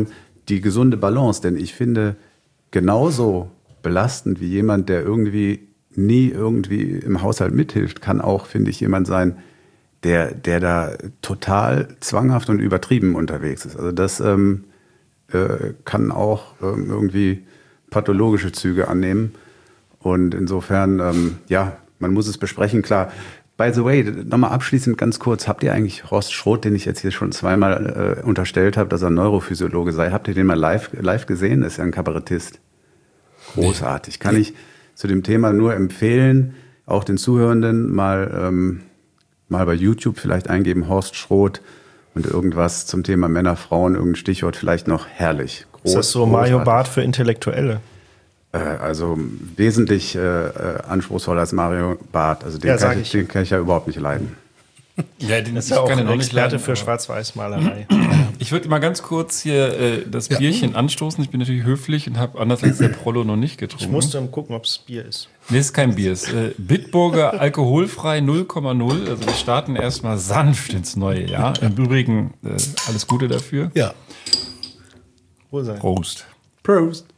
die gesunde Balance, denn ich finde, genauso belastend wie jemand, der irgendwie nie irgendwie im Haushalt mithilft, kann auch, finde ich, jemand sein, der, der da total zwanghaft und übertrieben unterwegs ist. Also das ähm, äh, kann auch ähm, irgendwie pathologische Züge annehmen. Und insofern, ähm, ja, man muss es besprechen, klar. By the way, nochmal abschließend ganz kurz, habt ihr eigentlich Horst Schroth, den ich jetzt hier schon zweimal äh, unterstellt habe, dass er Neurophysiologe sei, habt ihr den mal live, live gesehen? Ist ja ein Kabarettist. Großartig. Kann ich zu dem Thema nur empfehlen, auch den Zuhörenden mal, ähm, mal bei YouTube vielleicht eingeben, Horst Schroth und irgendwas zum Thema Männer, Frauen, irgendein Stichwort vielleicht noch herrlich. Groß, ist das so Mario Barth für Intellektuelle? Äh, also wesentlich äh, äh, anspruchsvoller als Mario Barth. Also den, Ja, kann sag ich, ich. den kann ich ja überhaupt nicht leiden. Ja, den Das ist ja auch kann ein ich noch nicht Experte leiden, für aber- Schwarz-Weiß-Malerei. Ich würde mal ganz kurz hier äh, das Ja. Bierchen anstoßen. Ich bin natürlich höflich und habe anders als der Prollo noch nicht getrunken. Ich musste gucken, ob es Bier ist. Nee, ist kein Bier. Ist äh, Bitburger alkoholfrei null Komma null. Also wir starten erstmal sanft ins neue Jahr. Im Übrigen äh, alles Gute dafür. Ja. Wohl sein. Prost. Prost.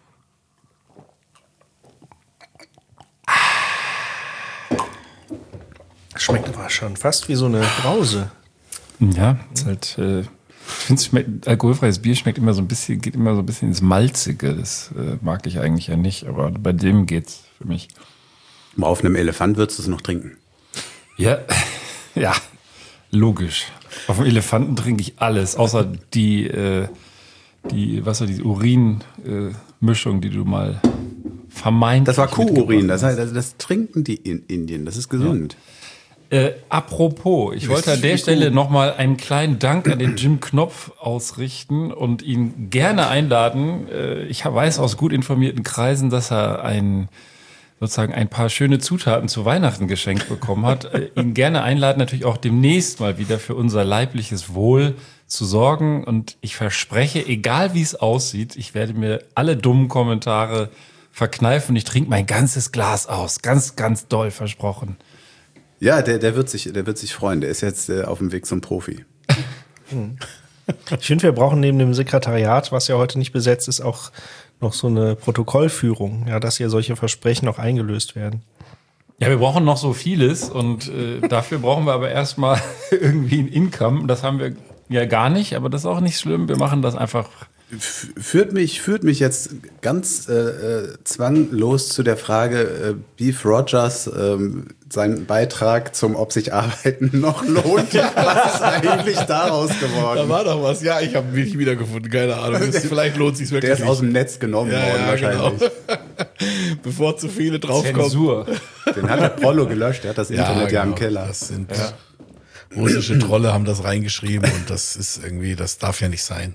Schmeckt aber schon fast wie so eine Brause. Ja, ist halt, äh, ich finde, schmeckt, alkoholfreies Bier schmeckt immer so ein bisschen, geht immer so ein bisschen ins Malzige. Das äh, mag ich eigentlich ja nicht, aber bei dem geht's für mich. Auf einem Elefant würdest du es noch trinken. Ja, ja, logisch. Auf dem Elefanten trinke ich alles, außer die, äh, die, was war die Urin-Mischung, die du mal vermeintlich Das war Kuhurin, mitgebracht das, heißt, das, das trinken die in Indien, das ist gesund. Äh, apropos, ich wollte an der Stelle nochmal einen kleinen Dank an den Jim Knopf ausrichten und ihn gerne einladen. Äh, ich weiß aus gut informierten Kreisen, dass er ein, sozusagen ein paar schöne Zutaten zu Weihnachten geschenkt bekommen hat. Äh, ihn gerne einladen, natürlich auch demnächst mal wieder für unser leibliches Wohl zu sorgen. Und ich verspreche, egal wie es aussieht, ich werde mir alle dummen Kommentare verkneifen und ich trinke mein ganzes Glas aus. Ganz, ganz doll versprochen. Ja, der, der, wird sich, der wird sich freuen, der ist jetzt äh, auf dem Weg zum Profi. Ich finde, wir brauchen neben dem Sekretariat, was ja heute nicht besetzt ist, auch noch so eine Protokollführung, ja, dass hier solche Versprechen noch eingelöst werden. Ja, wir brauchen noch so vieles und äh, dafür brauchen wir aber erstmal irgendwie ein Income. Das haben wir ja gar nicht, aber das ist auch nicht schlimm. Wir machen das einfach. F- Führt mich, führt mich jetzt ganz äh, äh, zwanglos zu der Frage, äh, Beef Rogers, ähm, sein Beitrag zum Ob sich Arbeiten noch lohnt. Was ist eigentlich daraus Da geworden? war doch was. Ja, ich habe mich nicht wiedergefunden. Keine Ahnung. Das, vielleicht lohnt sich wirklich Der ist aus nicht. dem Netz genommen Ja, worden ja, wahrscheinlich. genau. Bevor zu viele draufkommen. Zensur. Den hat der Prollo gelöscht, der hat das Internet ja, im genau. Keller. Das sind russische Trolle haben das reingeschrieben und das ist irgendwie, das darf ja nicht sein.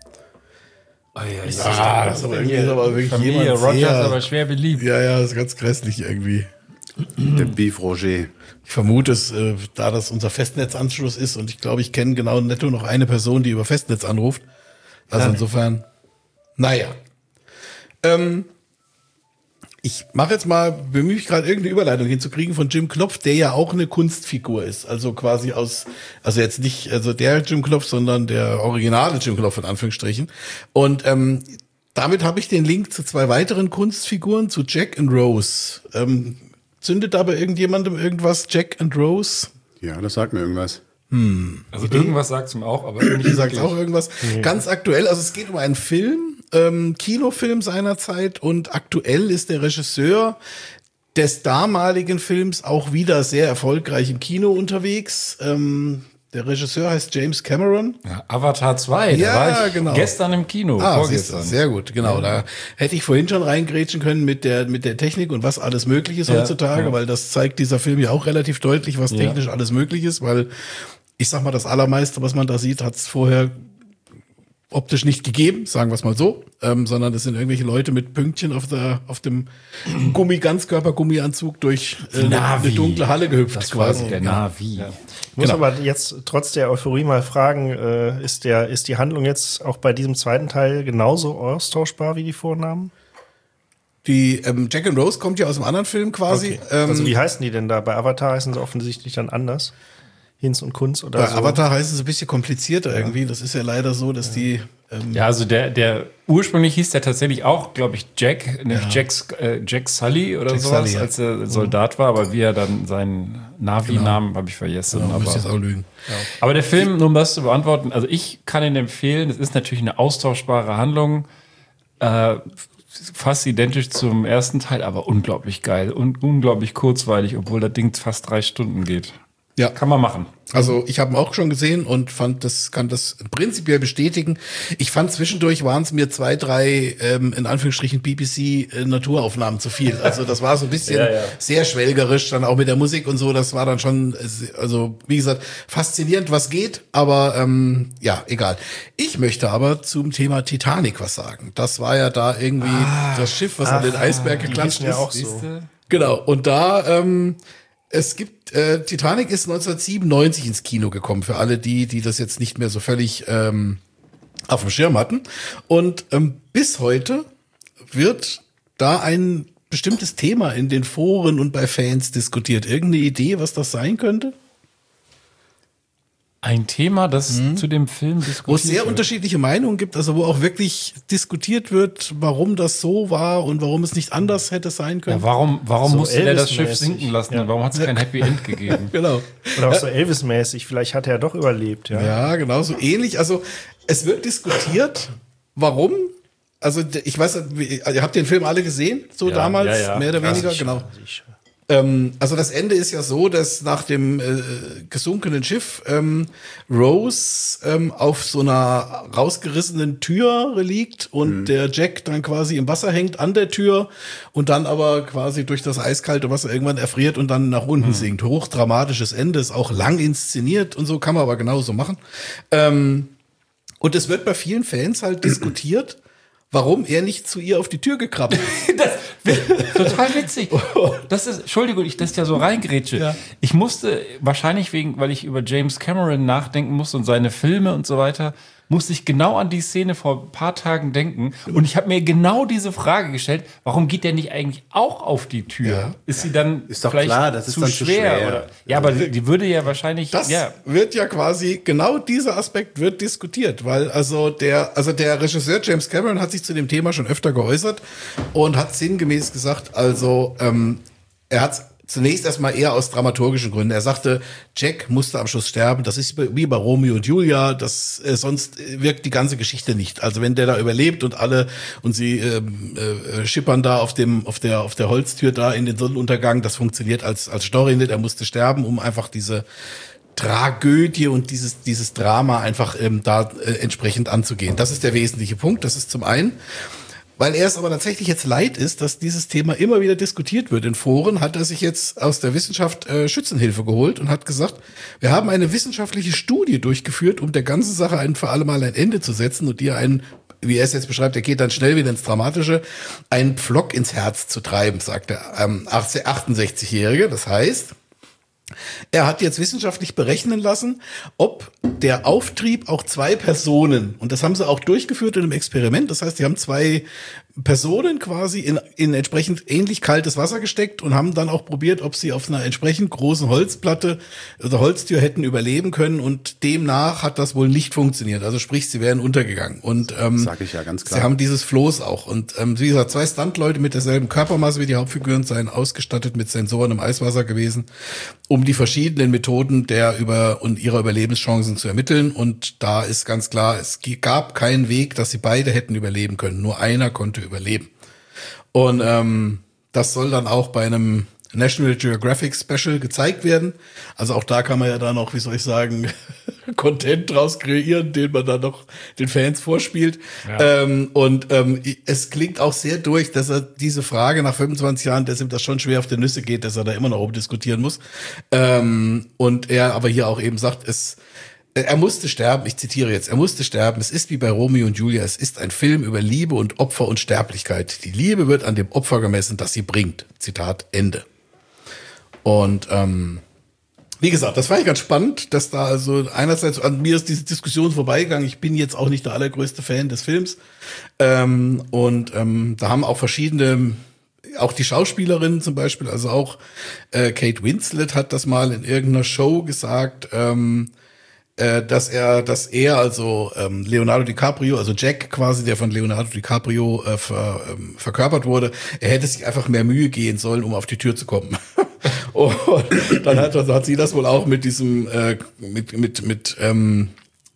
Ah, das ist aber irgendwie ist aber wirklich Familie jemand Rogers sehr, aber schwer beliebt. Ja, ja, das ist ganz grässlich irgendwie. Der Beef Roger. Ich vermute es, äh, da das unser Festnetzanschluss ist und ich glaube, ich kenne genau netto noch eine Person, die über Festnetz anruft. Also insofern, naja. Ähm, ich mache jetzt mal, bemühe mich gerade irgendeine Überleitung hinzukriegen von Jim Knopf, der ja auch eine Kunstfigur ist. Also quasi aus, also jetzt nicht also der Jim Knopf, sondern der originale Jim Knopf in Anführungsstrichen. Und ähm, damit habe ich den Link zu zwei weiteren Kunstfiguren, zu Jack and Rose. Ähm, zündet da bei irgendjemandem irgendwas, Jack and Rose? Ja, das sagt mir irgendwas. Also irgendwas sagt es mir auch, aber nicht Ich sag's wirklich. auch irgendwas. Ganz aktuell, also es geht um einen Film, ähm, Kinofilm seinerzeit und aktuell ist der Regisseur des damaligen Films auch wieder sehr erfolgreich im Kino unterwegs. Ähm, der Regisseur heißt James Cameron. Ja, Avatar zwei, Ja, da war ich genau. gestern im Kino, Ah, siehst du, vorgestern. sehr gut, genau. Da hätte ich vorhin schon reingrätschen können mit der mit der Technik und was alles möglich ist Ja, heutzutage, ja. weil das zeigt dieser Film ja auch relativ deutlich, was Ja. technisch alles möglich ist, weil ich sag mal, das Allermeiste, was man da sieht, hat es vorher optisch nicht gegeben, sagen wir es mal so, ähm, sondern es sind irgendwelche Leute mit Pünktchen auf der auf dem Gummi Ganzkörper-Gummianzug durch äh, eine, Navi. eine dunkle Halle gehüpft Das war quasi. der Navi. Ich muss Genau. aber jetzt trotz der Euphorie mal fragen, äh, ist der ist die Handlung jetzt auch bei diesem zweiten Teil genauso austauschbar wie die Vornamen? Die ähm, Jack and Rose kommt ja aus einem anderen Film quasi. Okay. Ähm, Also wie heißen die denn da? Bei Avatar heißen sie offensichtlich dann anders. Hinz und Kunz oder Bei so. Avatar heißt es ein bisschen komplizierter ja. irgendwie. Das ist ja leider so, dass ja. die... Ähm ja, also der, der ursprünglich hieß der tatsächlich auch, glaube ich, Jack, ne, ja. Jack, äh, Jack Sully oder Jack sowas, Sully, ja. als er Soldat war, aber wie er dann seinen Navi-Namen, genau. habe ich vergessen. Genau, aber, muss jetzt auch lügen. Ja. Aber der Film, nur um das zu beantworten, also ich kann ihn empfehlen, es ist natürlich eine austauschbare Handlung, äh, fast identisch zum ersten Teil, aber unglaublich geil und unglaublich kurzweilig, obwohl das Ding fast drei Stunden geht. Ja. Kann man machen. Also ich habe ihn auch schon gesehen und fand das, kann das prinzipiell bestätigen. Ich fand zwischendurch waren es mir zwei, drei ähm, in Anführungsstrichen B B C äh, Naturaufnahmen zu viel. Also das war so ein bisschen ja, ja. sehr schwelgerisch, dann auch mit der Musik und so. Das war dann schon, also wie gesagt, faszinierend, was geht. Aber ähm, ja, egal. Ich möchte aber zum Thema Titanic was sagen. Das war ja da irgendwie ah, das Schiff, was ah, an den Eisberg geklatscht ist. Ja auch so. Genau. Und da ähm, es gibt, äh, Titanic ist neunzehnhundertsiebenundneunzig ins Kino gekommen, für alle die, die das jetzt nicht mehr so völlig ähm, auf dem Schirm hatten. Und ähm, bis heute wird da ein bestimmtes Thema in den Foren und bei Fans diskutiert. Irgendeine Idee, was das sein könnte? Ein Thema, das mhm. zu dem Film diskutiert Wo es sehr wird. unterschiedliche Meinungen gibt, also wo auch wirklich diskutiert wird, warum das so war und warum es nicht anders hätte sein können. Ja, warum warum so musste er das Schiff sinken lassen? Ja. Warum hat es kein Happy End gegeben? Genau. Oder auch so Elvis-mäßig, vielleicht hat er ja doch überlebt. Ja, ja genau, so ähnlich. Also es wird diskutiert, warum. Also ich weiß, ihr habt den Film alle gesehen, so ja, damals, ja, ja. mehr oder weniger, sicher, genau. sicher. Ähm, also das Ende ist ja so, dass nach dem äh, gesunkenen Schiff ähm, Rose ähm, auf so einer rausgerissenen Tür liegt und mhm. der Jack dann quasi im Wasser hängt an der Tür und dann aber quasi durch das eiskalte Wasser irgendwann erfriert und dann nach unten mhm. sinkt. Hochdramatisches Ende, ist auch lang inszeniert und so, kann man aber genauso machen. Ähm, und es wird bei vielen Fans halt diskutiert, warum er nicht zu ihr auf die Tür gekrabbelt ist. Das, total witzig. Das ist, Entschuldigung, ich das ja so reingrätsche. Ja. Ich musste wahrscheinlich wegen, weil ich über James Cameron nachdenken musste und seine Filme und so weiter, musste ich genau an die Szene vor ein paar Tagen denken. Und ich habe mir genau diese Frage gestellt, warum geht der nicht eigentlich auch auf die Tür? Ja. Ist sie dann ist doch vielleicht klar, das ist zu dann schwer? zu schwer. Oder? Ja, aber die würde ja wahrscheinlich... Das ja. wird ja quasi, genau dieser Aspekt wird diskutiert, weil also der, also der Regisseur James Cameron hat sich zu dem Thema schon öfter geäußert und hat sinngemäß gesagt, also ähm, er hat zunächst erstmal eher aus dramaturgischen Gründen. Er sagte, Jack musste am Schluss sterben. Das ist wie bei Romeo und Julia. Das äh, sonst wirkt die ganze Geschichte nicht. Also wenn der da überlebt und alle und sie ähm, äh, schippern da auf dem auf der auf der Holztür da in den Sonnenuntergang, das funktioniert als als Story nicht. Er musste sterben, um einfach diese Tragödie und dieses dieses Drama einfach ähm, da äh, entsprechend anzugehen. Das ist der wesentliche Punkt. Das ist zum einen. Weil er es aber tatsächlich jetzt leid ist, dass dieses Thema immer wieder diskutiert wird in Foren, hat er sich jetzt aus der Wissenschaft äh, Schützenhilfe geholt und hat gesagt, wir haben eine wissenschaftliche Studie durchgeführt, um der ganzen Sache ein für alle Mal ein Ende zu setzen und ihr einen, wie er es jetzt beschreibt, er geht dann schnell wieder ins Dramatische, einen Pflock ins Herz zu treiben, sagt der ähm, achtundsechzigjährige. Das heißt, er hat jetzt wissenschaftlich berechnen lassen, ob der Auftrieb auch zwei Personen, und das haben sie auch durchgeführt in einem Experiment, das heißt, die haben zwei Personen quasi in, in entsprechend ähnlich kaltes Wasser gesteckt und haben dann auch probiert, ob sie auf einer entsprechend großen Holzplatte oder Holztür hätten überleben können und demnach hat das wohl nicht funktioniert. Also sprich, sie wären untergegangen. Und ähm, sag ich ja ganz klar. Sie haben dieses Floß auch. Und ähm, wie gesagt, zwei Stuntleute mit derselben Körpermasse wie die Hauptfiguren seien ausgestattet mit Sensoren im Eiswasser gewesen, um die verschiedenen Methoden der über und ihrer Überlebenschancen zu ermitteln. Und da ist ganz klar, es gab keinen Weg, dass sie beide hätten überleben können. Nur einer konnte überleben. Und ähm, das soll dann auch bei einem National Geographic Special gezeigt werden. Also auch da kann man ja dann noch, wie soll ich sagen, Content draus kreieren, den man dann noch den Fans vorspielt. Ja. Ähm, und ähm, es klingt auch sehr durch, dass er diese Frage nach fünfundzwanzig Jahren, dass ihm das schon schwer auf die Nüsse geht, dass er da immer noch rumdiskutieren muss. Ähm, und er aber hier auch eben sagt, es Er musste sterben, ich zitiere jetzt, er musste sterben, es ist wie bei Romeo und Julia, es ist ein Film über Liebe und Opfer und Sterblichkeit. Die Liebe wird an dem Opfer gemessen, das sie bringt. Zitat Ende. Und ähm, wie gesagt, das fand ich ganz spannend, dass da also einerseits, an mir ist diese Diskussion vorbeigegangen, ich bin jetzt auch nicht der allergrößte Fan des Films. Ähm, und ähm, da haben auch verschiedene auch die Schauspielerin zum Beispiel, also auch äh, Kate Winslet hat das mal in irgendeiner Show gesagt, ähm, äh, dass er, dass er also ähm, Leonardo DiCaprio, also Jack quasi, der von Leonardo DiCaprio äh, ver, ähm, verkörpert wurde, er hätte sich einfach mehr Mühe gehen sollen, um auf die Tür zu kommen. Und dann hat, also hat sie das wohl auch mit diesem, äh, mit mit mit ähm,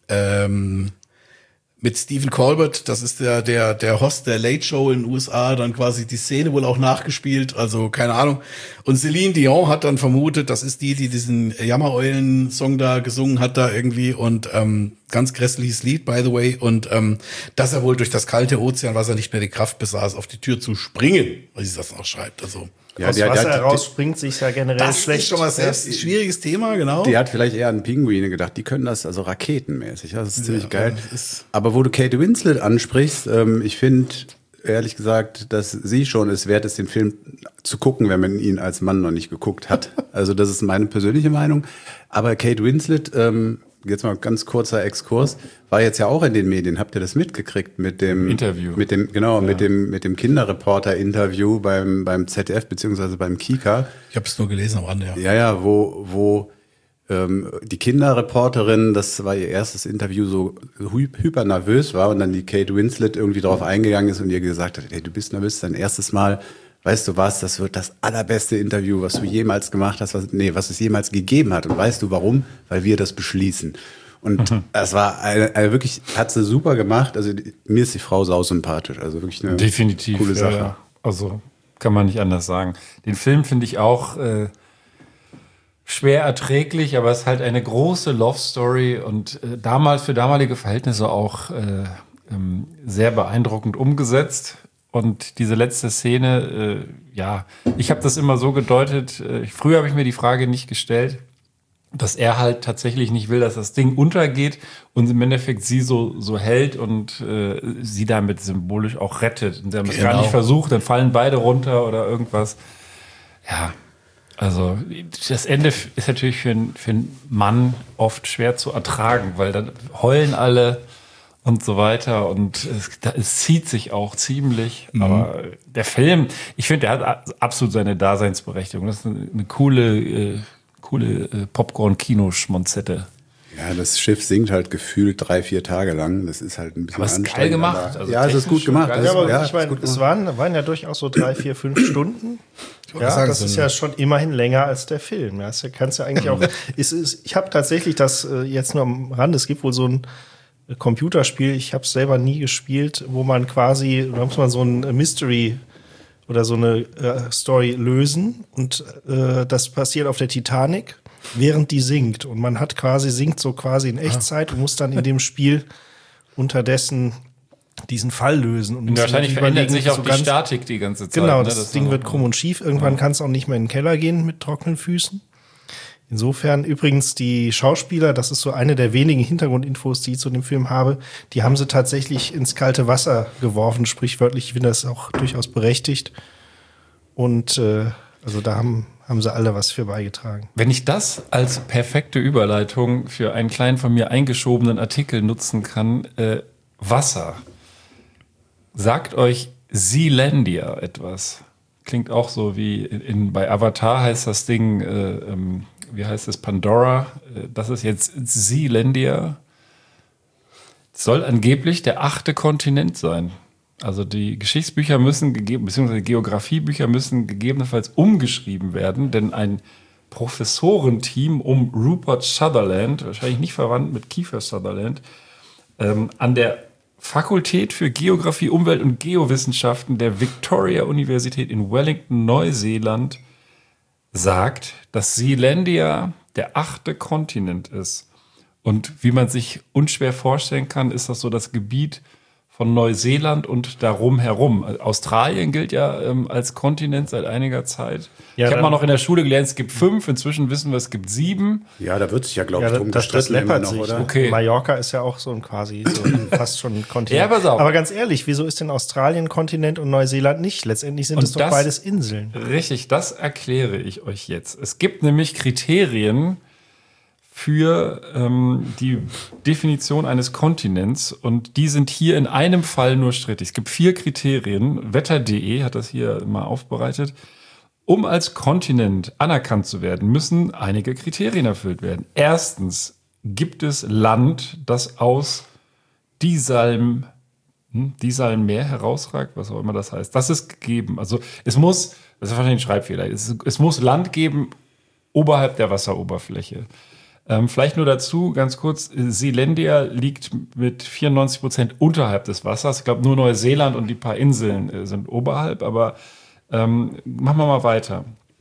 ähm, mit Stephen Colbert, das ist der der der Host der Late Show in den U S A, dann quasi die Szene wohl auch nachgespielt, also keine Ahnung. Und Celine Dion hat dann vermutet, das ist die, die diesen Jammereulen-Song da gesungen hat da irgendwie und ähm, ganz grässliches Lied, by the way. Und ähm, dass er wohl durch das kalte Ozeanwasser nicht mehr die Kraft besaß, auf die Tür zu springen, wie sie das auch schreibt. Also Ja, Aus die hat- Wasser die hat- heraus springt sich ja generell das schlecht. ist schon mal selbst ein schwieriges Thema, genau. Die hat vielleicht eher an Pinguine gedacht. Die können das also raketenmäßig. Das ist ziemlich Ja, geil. das ist- Aber wo du Kate Winslet ansprichst, ähm, ich finde ehrlich gesagt, dass sie schon es wert ist, den Film zu gucken, wenn man ihn als Mann noch nicht geguckt hat. Also das ist meine persönliche Meinung. Aber Kate Winslet, ähm, jetzt mal ganz kurzer Exkurs, war jetzt ja auch in den Medien. Habt ihr das mitgekriegt mit dem Interview. Mit dem genau mit dem mit dem Kinderreporter-Interview beim beim Z D F beziehungsweise beim Kika? Ich habe es nur gelesen am Rande, ja. Ja, ja, wo, wo ähm, die Kinderreporterin, das war ihr erstes Interview, so hy hyper nervös war und dann die Kate Winslet irgendwie drauf eingegangen ist und ihr gesagt hat, hey, du bist nervös, dein erstes Mal, weißt du was, das wird das allerbeste Interview, was du jemals gemacht hast, was, nee, was es jemals gegeben hat. Und weißt du warum? Weil wir das beschließen. Und Mhm. es war eine, eine wirklich, hat sie super gemacht. Also die, mir ist die Frau sausympathisch. Also wirklich eine Definitiv. coole Sache. Ja, also kann man nicht anders sagen. Den Film finde ich auch äh, schwer erträglich, aber es ist halt eine große Love Story und äh, damals für damalige Verhältnisse auch äh, ähm, sehr beeindruckend umgesetzt. Und diese letzte Szene, äh, ja, ich habe das immer so gedeutet, äh, früher habe ich mir die Frage nicht gestellt, dass er halt tatsächlich nicht will, dass das Ding untergeht und im Endeffekt sie so, so hält und äh, sie damit symbolisch auch rettet. Und sie haben es gar Genau. nicht versucht, dann fallen beide runter oder irgendwas. Ja, also das Ende ist natürlich für, einen- für einen Mann oft schwer zu ertragen, weil dann heulen alle und so weiter und es, da- es zieht sich auch ziemlich. Aber der Film, ich finde, der hat a- absolut seine Daseinsberechtigung. Das ist eine, eine coole, äh, coole äh, Popcorn-Kino-Schmonzette. Ja, das Schiff sinkt halt gefühlt drei, vier Tage lang. Das ist halt ein bisschen Aber es ist geil anstrengend, gemacht. aber- Also ja, es ist gut technisch gemacht. geil. Das Ja, ist- aber ja, ich ist meine, gut es gemacht. waren, waren ja durchaus so drei, vier, fünf Stunden. wollte Ja, sagen, das so ist ein- ja schon immerhin länger als der Film. Ja, das kannst du eigentlich auch. Es ist, ich habe tatsächlich das äh, jetzt nur am Rand. Es gibt wohl so ein äh, Computerspiel. Ich habe es selber nie gespielt, wo man quasi, da muss man so ein äh, Mystery oder so eine äh, Story lösen und äh, das passiert auf der Titanic, während die sinkt und man hat quasi sinkt so quasi in Echtzeit und muss dann in dem Spiel unterdessen diesen Fall lösen und Und muss wahrscheinlich sich verändert überlegen, sich auch so die ganz- Statik die ganze Zeit. Genau, ne? das, ist Ding auch- wird krumm und schief. Irgendwann kann es auch nicht mehr in den Keller gehen mit trockenen Füßen. Insofern übrigens die Schauspieler, das ist so eine der wenigen Hintergrundinfos, die ich zu dem Film habe, die haben sie tatsächlich ins kalte Wasser geworfen, sprichwörtlich. Ich finde das auch durchaus berechtigt. Und äh, also da haben, haben sie alle was für beigetragen. Wenn ich das als perfekte Überleitung für einen kleinen von mir eingeschobenen Artikel nutzen kann, äh, Wasser. Sagt euch Sealandia etwas? Klingt auch so wie in, in, bei Avatar heißt das Ding, äh, ähm, wie heißt es, Pandora. Äh, das ist jetzt Sealandia. Soll angeblich der achte Kontinent sein. Also die Geschichtsbücher müssen gegeben, beziehungsweise Geografiebücher müssen gegebenenfalls umgeschrieben werden, denn ein Professorenteam um Rupert Sutherland, wahrscheinlich nicht verwandt mit Kiefer Sutherland, ähm, an der Fakultät für Geografie, Umwelt und Geowissenschaften der Victoria-Universität in Wellington, Neuseeland, sagt, dass Sealandia der achte Kontinent ist. Und wie man sich unschwer vorstellen kann, ist das so das Gebiet von Neuseeland und darum herum. Australien gilt ja ähm, als Kontinent seit einiger Zeit. Ja, ich habe dann- mal noch in der Schule gelernt, es gibt fünf. Inzwischen wissen wir, es gibt sieben. Ja, da wird sich ja, glaube Ja, ich, drum das, das gestritten immer läppert noch, sich. oder? Okay. Mallorca ist ja auch so ein quasi so fast schon ein Kontinent. Ja, pass auf. Aber ganz ehrlich, wieso ist denn Australien Kontinent und Neuseeland nicht? Letztendlich sind Und es doch das- beides Inseln. Richtig, das erkläre ich euch jetzt. Es gibt nämlich Kriterien für ähm, die Definition eines Kontinents und die sind hier in einem Fall nur strittig. Es gibt vier Kriterien. Wetter punkt de hat das hier mal aufbereitet. Um als Kontinent anerkannt zu werden, müssen einige Kriterien erfüllt werden. Erstens gibt es Land, das aus Disalm, hm, Disalmmeer herausragt, was auch immer das heißt. Das ist gegeben. Also es muss, das ist wahrscheinlich ein Schreibfehler, es, es muss Land geben oberhalb der Wasseroberfläche. Ähm, vielleicht nur dazu, ganz kurz, Seelandia liegt mit vierundneunzig Prozent unterhalb des Wassers. Ich glaube, nur Neuseeland und die paar Inseln äh, sind oberhalb, aber ähm, machen wir mal weiter.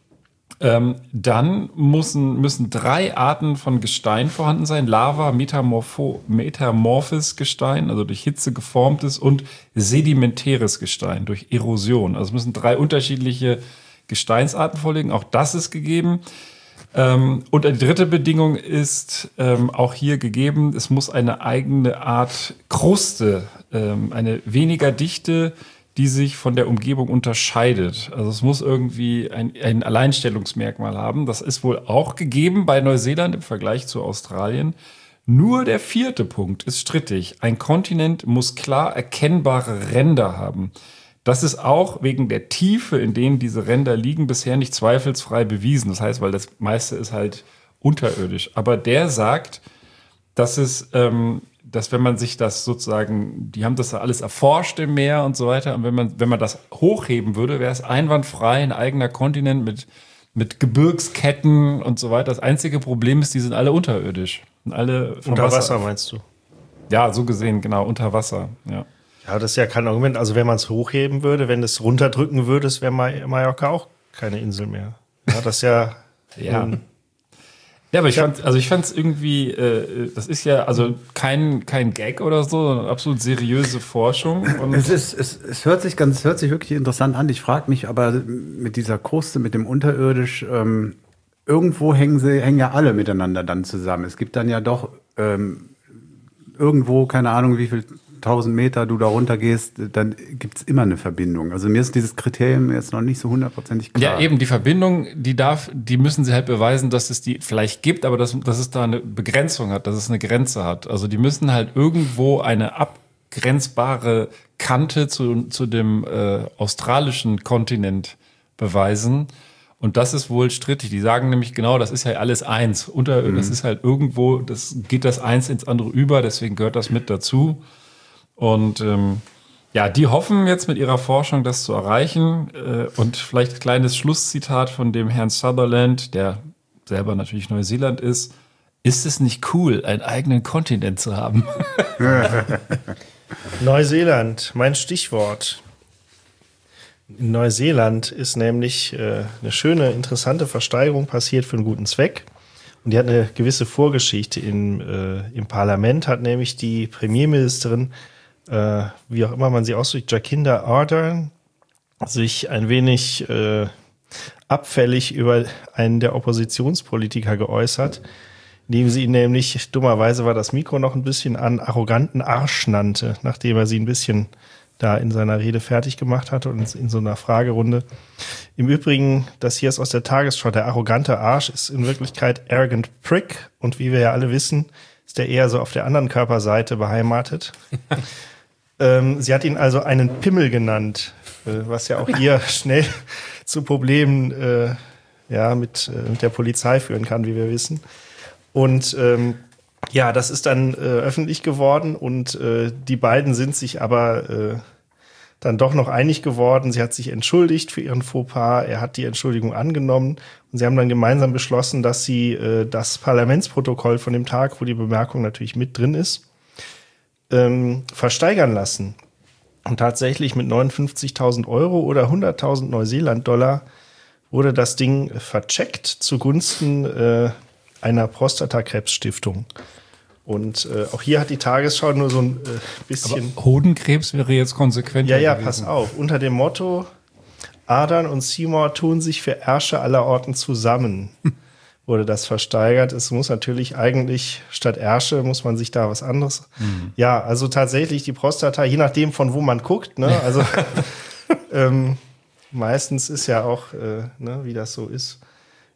Ähm, dann müssen, müssen drei Arten von Gestein vorhanden sein. Lava, Metamorpho, metamorphes Gestein, also durch Hitze geformtes und sedimentäres Gestein, durch Erosion. Also es müssen drei unterschiedliche Gesteinsarten vorliegen. Auch das ist gegeben. Ähm, und die dritte Bedingung ist ähm, auch hier gegeben, es muss eine eigene Art Kruste, ähm, eine weniger dichte, die sich von der Umgebung unterscheidet. Also es muss irgendwie ein, ein Alleinstellungsmerkmal haben. Das ist wohl auch gegeben bei Neuseeland im Vergleich zu Australien. Nur der vierte Punkt ist strittig. Ein Kontinent muss klar erkennbare Ränder haben. Das ist auch wegen der Tiefe, in denen diese Ränder liegen, bisher nicht zweifelsfrei bewiesen. Das heißt, weil das meiste ist halt unterirdisch. Aber der sagt, dass es, ähm, dass wenn man sich das sozusagen, die haben das da alles erforscht im Meer und so weiter, und wenn man, wenn man das hochheben würde, wäre es einwandfrei ein eigener Kontinent mit, mit Gebirgsketten und so weiter. Das einzige Problem ist, die sind alle unterirdisch. Und alle vom Unter Wasser, Wasser meinst du? Ja, so gesehen, genau, unter Wasser, ja. Ja, das ist ja kein Argument. Also wenn man es hochheben würde, wenn es runterdrücken würde, wäre Mallorca auch keine Insel mehr. Ja, das ist ja... Ja. ähm, Ja, aber ich fand, also ich fand es irgendwie, äh, das ist ja also kein, kein Gag oder so, sondern absolut seriöse Forschung. Und Es, ist, es, es hört sich ganz, es hört sich wirklich interessant an. Ich frage mich aber mit dieser Kruste, mit dem Unterirdisch, ähm, irgendwo hängen sie, hängen ja alle miteinander dann zusammen. Es gibt dann ja doch ähm, irgendwo, keine Ahnung, wie viel tausend Meter du da runter gehst, dann gibt es immer eine Verbindung. Also mir ist dieses Kriterium jetzt noch nicht so hundertprozentig klar. ja, eben die Verbindung, die darf, die müssen sie halt beweisen, dass es die vielleicht gibt, aber dass, dass es da eine Begrenzung hat, dass es eine Grenze hat. Also die müssen halt irgendwo eine abgrenzbare Kante zu, zu dem äh, australischen Kontinent beweisen. Und das ist wohl strittig. Die sagen nämlich genau, das ist ja alles eins. Unter, mhm. Das ist halt irgendwo, das geht das eins ins andere über, deswegen gehört das mit dazu. Und ähm, ja, die hoffen jetzt mit ihrer Forschung, das zu erreichen. Äh, und vielleicht ein kleines Schlusszitat von dem Herrn Sutherland, der selber natürlich Neuseeland ist. Ist es nicht cool, einen eigenen Kontinent zu haben? Neuseeland, mein Stichwort. In Neuseeland ist nämlich äh, eine schöne, interessante Versteigerung passiert für einen guten Zweck. Und die hat eine gewisse Vorgeschichte. Im, äh, im Parlament hat nämlich die Premierministerin, äh, wie auch immer man sie ausdrückt, Jacinda Ardern, sich ein wenig äh, abfällig über einen der Oppositionspolitiker geäußert, indem sie ihn nämlich, dummerweise war das Mikro noch ein bisschen an, arroganten Arsch nannte, nachdem er sie ein bisschen da in seiner Rede fertig gemacht hatte und in so einer Fragerunde. Im Übrigen, das hier ist aus der Tagesschau, der arrogante Arsch ist in Wirklichkeit arrogant prick und wie wir ja alle wissen, ist der eher so auf der anderen Körperseite beheimatet. ähm, sie hat ihn also einen Pimmel genannt, äh, was ja auch hier schnell zu Problemen äh, ja, mit, äh, mit der Polizei führen kann, wie wir wissen. Und ähm, ja, das ist dann äh, öffentlich geworden und äh, die beiden sind sich aber äh, dann doch noch einig geworden. Sie hat sich entschuldigt für ihren Fauxpas, er hat die Entschuldigung angenommen und sie haben dann gemeinsam beschlossen, dass sie äh, das Parlamentsprotokoll von dem Tag, wo die Bemerkung natürlich mit drin ist, ähm, versteigern lassen. Und tatsächlich mit neunundfünfzigtausend Euro oder hunderttausend Neuseeland-Dollar wurde das Ding vercheckt zugunsten äh, einer Prostatakrebsstiftung. Und äh, auch hier hat die Tagesschau nur so ein äh, bisschen... Aber Hodenkrebs wäre jetzt konsequent. Ja, ja, gewesen. Pass auf. Unter dem Motto, Ardern und Seymour tun sich für Ärsche aller Orten zusammen, wurde das versteigert. Es muss natürlich eigentlich, statt Ärsche, muss man sich da was anderes... Mhm. Ja, also tatsächlich die Prostata, je nachdem von wo man guckt, ne, also ähm, meistens ist ja auch, äh, ne, wie das so ist,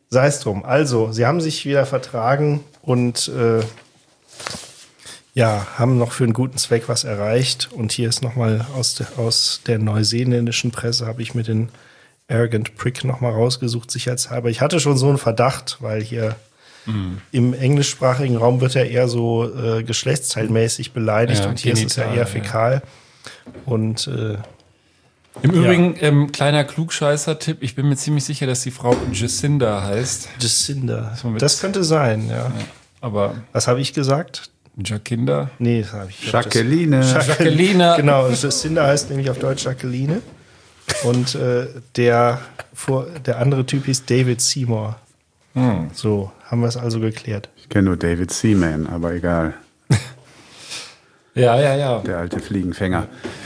sei es drum. Also, sie haben sich wieder vertragen und äh, ja, haben noch für einen guten Zweck was erreicht. Und hier ist nochmal aus, de, aus der neuseeländischen Presse, habe ich mir den Arrogant Prick nochmal rausgesucht, sicherheitshalber. Ich hatte schon so einen Verdacht, weil hier mhm. im englischsprachigen Raum wird er eher so äh, geschlechtsteilmäßig beleidigt ja, und hier genital, ist es ja eher fäkal. Ja. Und äh, im Übrigen, ja. ähm, kleiner Klugscheißer-Tipp, ich bin mir ziemlich sicher, dass die Frau Jacinda heißt. Jacinda, das könnte sein, ja. ja. Aber was habe ich gesagt? Jacinda? Nee, das habe ich Jacqueline. Das, Jacqueline. Genau, Jacinda heißt nämlich auf Deutsch Jacqueline. Und äh, der, vor, der andere Typ hieß David Seymour. Hm. So, haben wir es also geklärt. Ich kenne nur David Seaman, aber egal. ja, ja, ja. Der alte Fliegenfänger.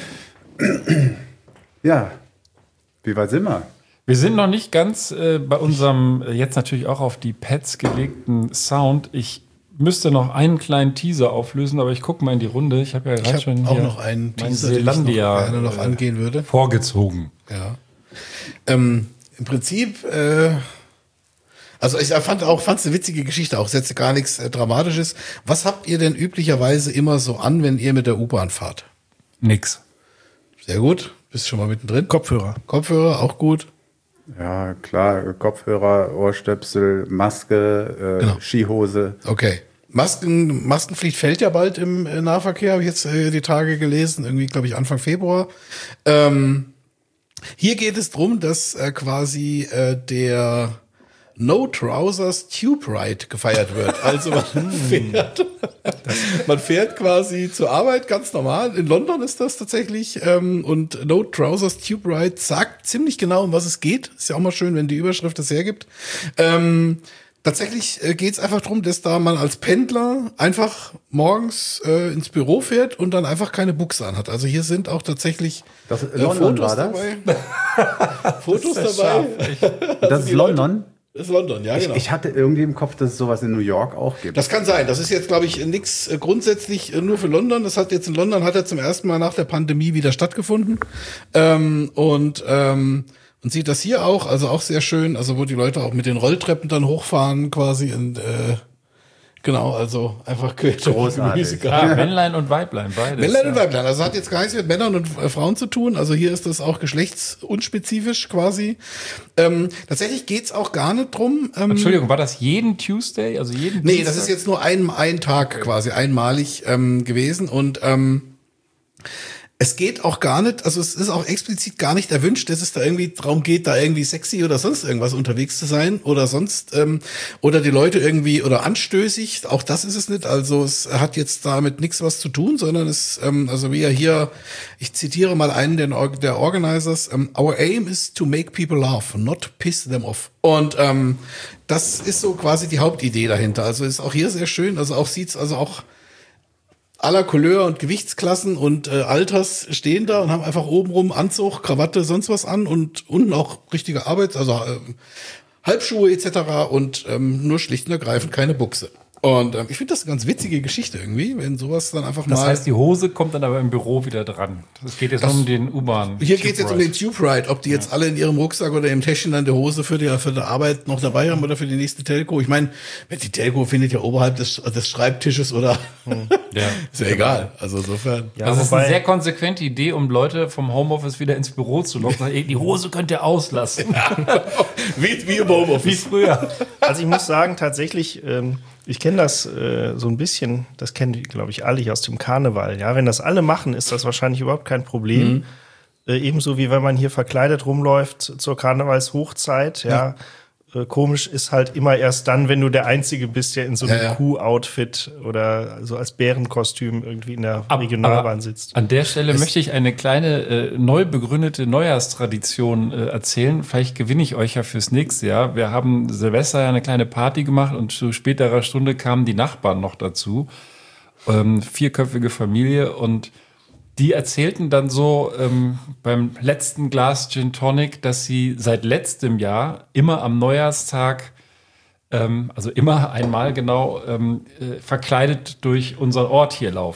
Ja, wie weit sind wir? Wir sind noch nicht ganz äh, bei unserem äh, jetzt natürlich auch auf die Pads gelegten Sound. Ich müsste noch einen kleinen Teaser auflösen, aber ich gucke mal in die Runde. Ich habe ja gerade schon auch hier noch einen Teaser, Seelandia den ich noch, noch angehen würde. Vorgezogen. Ja. Ähm, Im Prinzip, äh, also ich fand auch, fand es eine witzige Geschichte, auch jetzt gar nichts äh, Dramatisches. Was habt ihr denn üblicherweise immer so an, wenn ihr mit der U-Bahn fahrt? Nix. Sehr gut. Bist schon mal mittendrin? Kopfhörer. Kopfhörer, auch gut. Ja, klar, Kopfhörer, Ohrstöpsel, Maske, äh, genau. Skihose. Okay. Masken, Maskenpflicht fällt ja bald im äh, Nahverkehr, habe ich jetzt äh, die Tage gelesen, irgendwie, glaube ich, Anfang Februar. Ähm, hier geht es drum, dass äh, quasi äh, der No Trousers Tube Ride gefeiert wird. Also man fährt, man fährt quasi zur Arbeit ganz normal. In London ist das tatsächlich. Ähm, und No Trousers Tube Ride sagt ziemlich genau, um was es geht. Ist ja auch mal schön, wenn die Überschrift das hergibt. Ähm, tatsächlich äh, geht es einfach drum, dass da man als Pendler einfach morgens äh, ins Büro fährt und dann einfach keine Buchse anhat. Also hier sind auch tatsächlich das, äh, London Fotos war das? dabei. Fotos das dabei. Das ist London? Das ist London, ja, genau. Ich, ich hatte irgendwie im Kopf, dass es sowas in New York auch gibt. Das kann sein. Das ist jetzt, glaube ich, nichts äh, grundsätzlich äh, nur für London. Das hat jetzt in London, hat er zum ersten Mal nach der Pandemie wieder stattgefunden. Ähm, und ähm, man sieht das hier auch, also auch sehr schön, also wo die Leute auch mit den Rolltreppen dann hochfahren quasi und äh, genau, also einfach großartig. Ja, Männlein und Weiblein, beides. Männlein und ja. Weiblein, also hat jetzt gar nichts mit Männern und äh, Frauen zu tun, also hier ist das auch geschlechtsunspezifisch quasi. Ähm, tatsächlich geht's auch gar nicht drum. Ähm, Entschuldigung, war das jeden Tuesday, also jeden Nee, Dienstag? das ist jetzt nur ein, ein Tag quasi, einmalig ähm, gewesen und ähm, es geht auch gar nicht, also es ist auch explizit gar nicht erwünscht, dass es da irgendwie darum geht, da irgendwie sexy oder sonst irgendwas unterwegs zu sein oder sonst, ähm, oder die Leute irgendwie, oder anstößig, auch das ist es nicht, also es hat jetzt damit nichts was zu tun, sondern es, ähm, also wie ja hier, ich zitiere mal einen der, der Organizers, um, our aim is to make people laugh, not piss them off. Und ähm, das ist so quasi die Hauptidee dahinter, also ist auch hier sehr schön, also auch sieht's, also auch aller Couleur und Gewichtsklassen und äh, Alters stehen da und haben einfach obenrum Anzug, Krawatte, sonst was an und unten auch richtige Arbeits-, also äh, Halbschuhe et cetera und ähm, nur schlicht und ergreifend keine Buchse. Und ähm, ich finde das eine ganz witzige Geschichte irgendwie, wenn sowas dann einfach das mal... Das heißt, die Hose kommt dann aber im Büro wieder dran. Es geht jetzt das, um den U-Bahn. Hier geht es jetzt um den Tube Ride, ob die jetzt ja. alle in ihrem Rucksack oder im Täschchen dann die Hose für die, für die Arbeit noch dabei haben oder für die nächste Telco. Ich meine, die Telco findet ja oberhalb des, des Schreibtisches oder... Hm. Ja. Ist ja egal. Also insofern... Ja, das ist eine sehr konsequente Idee, um Leute vom Homeoffice wieder ins Büro zu locken. Die Hose könnt ihr auslassen. Ja. wie, wie im Homeoffice. Wie früher. Also ich muss sagen, tatsächlich... Ähm Ich kenne das äh, so ein bisschen, das kennen, glaube ich, alle hier aus dem Karneval. Ja, wenn das alle machen, ist das wahrscheinlich überhaupt kein Problem. Mhm. Äh, ebenso wie wenn man hier verkleidet rumläuft zur Karnevalshochzeit. Ja, ja. Äh, komisch ist halt immer erst dann, wenn du der Einzige bist, der in so einem ja, ja. Kuh-Outfit oder so als Bärenkostüm irgendwie in der Ab, Regionalbahn sitzt. An der Stelle es möchte ich eine kleine äh, neu begründete Neujahrstradition äh, erzählen. Vielleicht gewinne ich euch ja fürs nächste Jahr. Wir haben Silvester ja eine kleine Party gemacht und zu späterer Stunde kamen die Nachbarn noch dazu. Ähm, vierköpfige Familie und die erzählten dann so ähm, beim letzten Glas Gin Tonic, dass sie seit letztem Jahr immer am Neujahrstag, ähm, also immer einmal genau, ähm, äh, verkleidet durch unseren Ort hier laufen.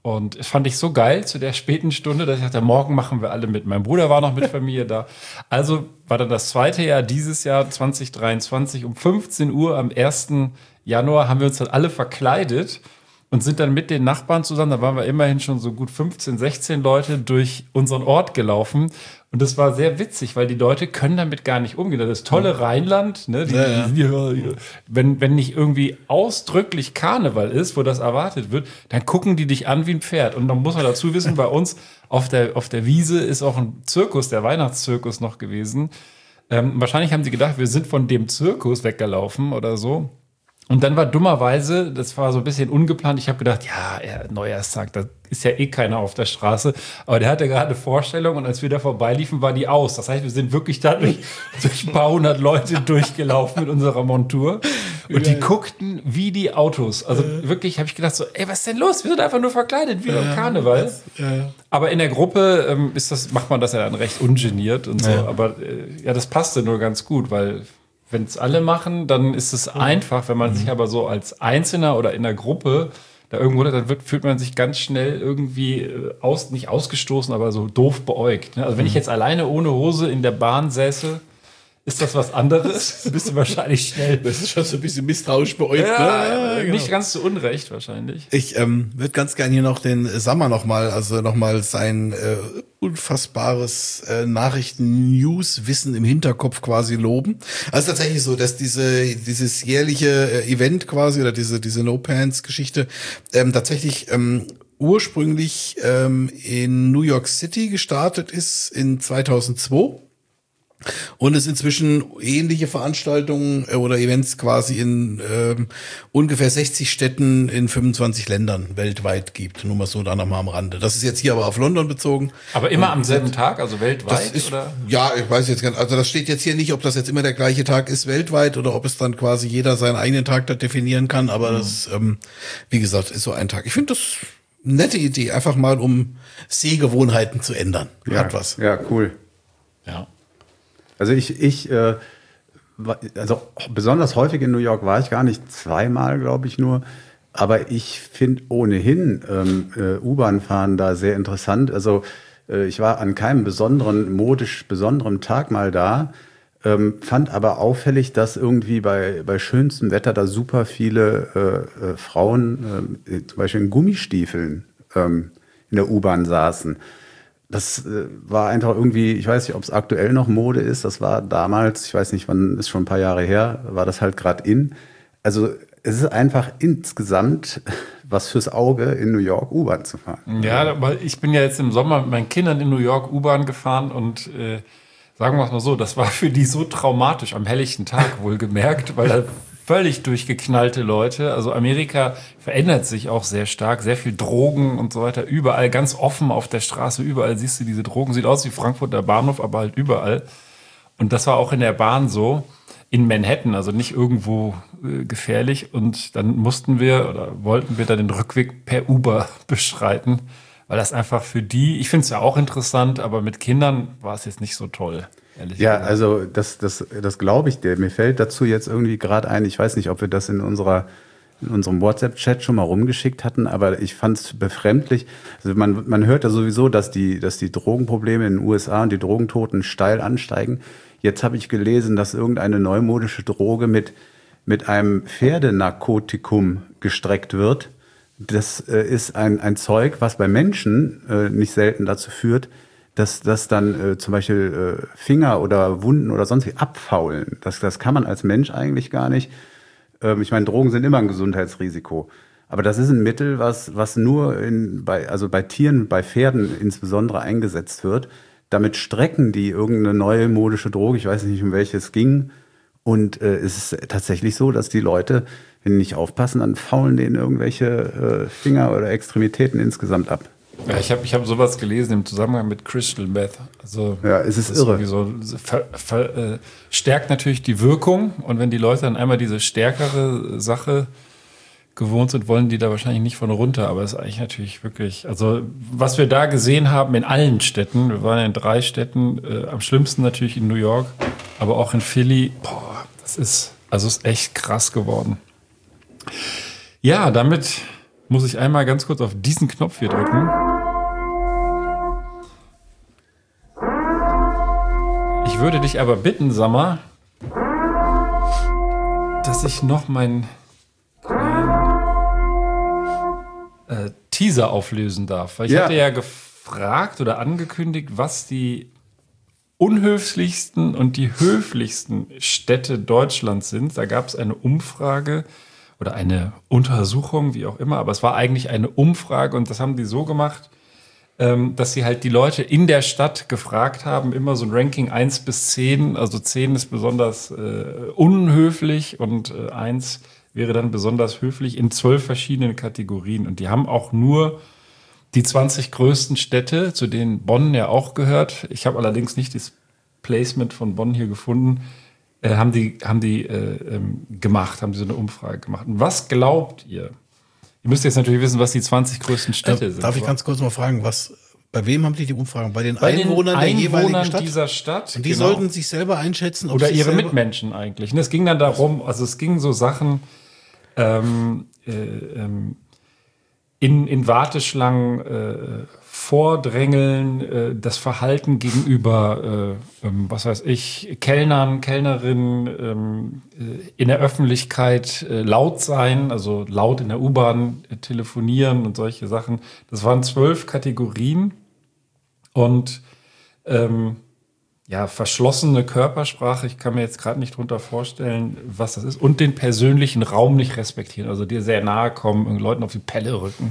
Und das fand ich so geil zu der späten Stunde, dass ich dachte, morgen machen wir alle mit. Mein Bruder war noch mit Familie da. Also war dann das zweite Jahr dieses Jahr zwanzig dreiundzwanzig um fünfzehn Uhr am ersten Januar haben wir uns dann alle verkleidet und sind dann mit den Nachbarn zusammen, da waren wir immerhin schon so gut fünfzehn, sechzehn Leute durch unseren Ort gelaufen. Und das war sehr witzig, weil die Leute können damit gar nicht umgehen. Das ist tolle Rheinland, ne? Die, Ja, ja. Die, ja, ja. Wenn, wenn nicht irgendwie ausdrücklich Karneval ist, wo das erwartet wird, dann gucken die dich an wie ein Pferd. Und dann muss man dazu wissen, bei uns auf der, auf der Wiese ist auch ein Zirkus, der Weihnachtszirkus noch gewesen. Ähm, wahrscheinlich haben sie gedacht, wir sind von dem Zirkus weggelaufen oder so. Und dann war dummerweise, das war so ein bisschen ungeplant, ich habe gedacht, ja, ja, Neujahrstag, da ist ja eh keiner auf der Straße. Aber der hatte gerade eine Vorstellung und als wir da vorbeiliefen, war die aus. Das heißt, wir sind wirklich da durch, durch ein paar hundert Leute durchgelaufen mit unserer Montur. Und die guckten wie die Autos. Also wirklich habe ich gedacht so, ey, was ist denn los? Wir sind einfach nur verkleidet wie beim Karneval. Ja, ja. Aber in der Gruppe ähm, ist das, macht man das ja dann recht ungeniert und so. Ja. Aber äh, ja, das passte nur ganz gut, weil wenn es alle machen, dann ist es einfach. Wenn man sich aber so als Einzelner oder in der Gruppe da irgendwo, dann wird, fühlt man sich ganz schnell irgendwie äh, aus, nicht ausgestoßen, aber so doof beäugt. Ne? Also wenn ich jetzt alleine ohne Hose in der Bahn säße, ist das was anderes? Bist du wahrscheinlich schnell. Das ist schon so ein bisschen misstrauisch beäugt. Ja, ne? nicht ganz zu Unrecht wahrscheinlich. Ich ähm, würde ganz gerne hier noch den Sammer nochmal, also nochmal sein äh, unfassbares äh, Nachrichten-News-Wissen im Hinterkopf quasi loben. Also tatsächlich so, dass diese dieses jährliche äh, Event quasi oder diese diese No-Pants-Geschichte ähm, tatsächlich ähm, ursprünglich ähm, in New York City gestartet ist in zweitausendzwei. Und es inzwischen ähnliche Veranstaltungen oder Events quasi in ähm, ungefähr sechzig Städten in fünfundzwanzig Ländern weltweit gibt. Nur mal so da nochmal am Rande. Das ist jetzt hier aber auf London bezogen. Aber immer Und am selben Tag, also weltweit? das ist, oder? Ja, ich weiß jetzt gar nicht. Also das steht jetzt hier nicht, ob das jetzt immer der gleiche Tag ist weltweit oder ob es dann quasi jeder seinen eigenen Tag da definieren kann. Aber mhm. das, ähm, wie gesagt, ist so ein Tag. Ich finde das eine nette Idee, einfach mal um Sehgewohnheiten zu ändern. Ja, Hat was. ja, cool. Ja. Also ich, ich äh, war- also besonders häufig in New York war ich gar nicht, zweimal glaube ich nur. Aber ich finde ohnehin ähm, äh, U-Bahn-Fahren da sehr interessant. Also äh, ich war an keinem besonderen, modisch besonderen Tag mal da, ähm, fand aber auffällig, dass irgendwie bei, bei schönstem Wetter da super viele äh, äh, Frauen äh, zum Beispiel in Gummistiefeln ähm, in der U-Bahn saßen. Das äh, war einfach irgendwie, ich weiß nicht, ob es aktuell noch Mode ist. Das war damals, ich weiß nicht, wann, ist schon ein paar Jahre her, war das halt gerade in. Also es ist einfach insgesamt was fürs Auge, in New York U-Bahn zu fahren. Ja, aber ich bin ja jetzt im Sommer mit meinen Kindern in New York U-Bahn gefahren und äh, sagen wir es mal so, das war für die so traumatisch, am helllichten Tag wohlgemerkt, weil da völlig durchgeknallte Leute, also Amerika verändert sich auch sehr stark, sehr viel Drogen und so weiter, überall ganz offen auf der Straße, überall siehst du diese Drogen, sieht aus wie Frankfurter Bahnhof, aber halt überall. Und das war auch in der Bahn so, in Manhattan, also nicht irgendwo äh, gefährlich. Und dann mussten wir oder wollten wir da den Rückweg per Uber beschreiten, weil das einfach für die, ich finde es ja auch interessant, aber mit Kindern war es jetzt nicht so toll. Ehrlich Ja, gesagt. also das, das, das glaube ich dir. Mir fällt dazu jetzt irgendwie gerade ein, ich weiß nicht, ob wir das in unserer in unserem WhatsApp-Chat schon mal rumgeschickt hatten, aber ich fand es befremdlich. Also man, man hört ja sowieso, dass die, dass die Drogenprobleme in den U S A und die Drogentoten steil ansteigen. Jetzt habe ich gelesen, dass irgendeine neumodische Droge mit, mit einem Pferdenarkotikum gestreckt wird. Das äh, ist ein, ein Zeug, was bei Menschen äh, nicht selten dazu führt, dass, dass dann äh, zum Beispiel äh, Finger oder Wunden oder sonst wie abfaulen. Das, das kann man als Mensch eigentlich gar nicht. Ähm, ich meine, Drogen sind immer ein Gesundheitsrisiko. Aber das ist ein Mittel, was, was nur in, bei, also bei Tieren, bei Pferden insbesondere eingesetzt wird. Damit strecken die irgendeine neue modische Droge, ich weiß nicht, um welche es ging. Und äh, es ist tatsächlich so, dass die Leute, wenn die nicht aufpassen, dann faulen denen irgendwelche äh, Finger oder Extremitäten insgesamt ab. Ja, ich habe ich hab sowas gelesen im Zusammenhang mit Crystal Meth. Also, Ja, es ist das irre. irgendwie So, ver, ver, äh, stärkt natürlich die Wirkung. Und wenn die Leute dann einmal diese stärkere Sache gewohnt sind, wollen die da wahrscheinlich nicht von runter. Aber es ist eigentlich natürlich wirklich, also was wir da gesehen haben in allen Städten, wir waren ja in drei Städten, äh, am schlimmsten natürlich in New York, aber auch in Philly, boah, das ist, also ist echt krass geworden. Ja, damit muss ich einmal ganz kurz auf diesen Knopf hier drücken. Ich würde dich aber bitten, Sammer, dass ich noch meinen kleinen äh, Teaser auflösen darf. Weil ich Ja. hatte ja gefragt oder angekündigt, was die unhöflichsten und die höflichsten Städte Deutschlands sind. Da gab es eine Umfrage oder eine Untersuchung, wie auch immer. Aber es war eigentlich eine Umfrage und das haben die so gemacht, ähm, dass sie halt die Leute in der Stadt gefragt haben, immer so ein Ranking eins bis zehn. Also zehn ist besonders äh, unhöflich und äh, eins wäre dann besonders höflich in zwölf verschiedenen Kategorien. Und die haben auch nur die zwanzig größten Städte, zu denen Bonn ja auch gehört. Ich habe allerdings nicht das Placement von Bonn hier gefunden. Äh, haben die, haben die äh, ähm, gemacht, haben die so eine Umfrage gemacht. Und was glaubt ihr? Ihr müsst jetzt natürlich wissen, was die zwanzig größten Städte Äh, sind. darf ich aber ganz kurz mal fragen, was, bei wem haben die die Umfragen? Bei den bei den Einwohnern der jeweiligen Einwohnern Stadt? dieser Stadt. Und die genau. sollten sich selber einschätzen, ob Oder sie ihre selber Mitmenschen eigentlich. Und es ging dann darum, also es ging so Sachen ähm, äh, ähm, in, in Warteschlangen äh, vordrängeln, äh, das Verhalten gegenüber, äh, ähm, was weiß ich, Kellnern, Kellnerinnen, ähm, äh, in der Öffentlichkeit äh, laut sein, also laut in der U-Bahn äh, telefonieren und solche Sachen. Das waren zwölf Kategorien und ähm, ja, verschlossene Körpersprache, ich kann mir jetzt gerade nicht drunter vorstellen, was das ist. Und den persönlichen Raum nicht respektieren, also dir sehr nahe kommen, Leuten auf die Pelle rücken.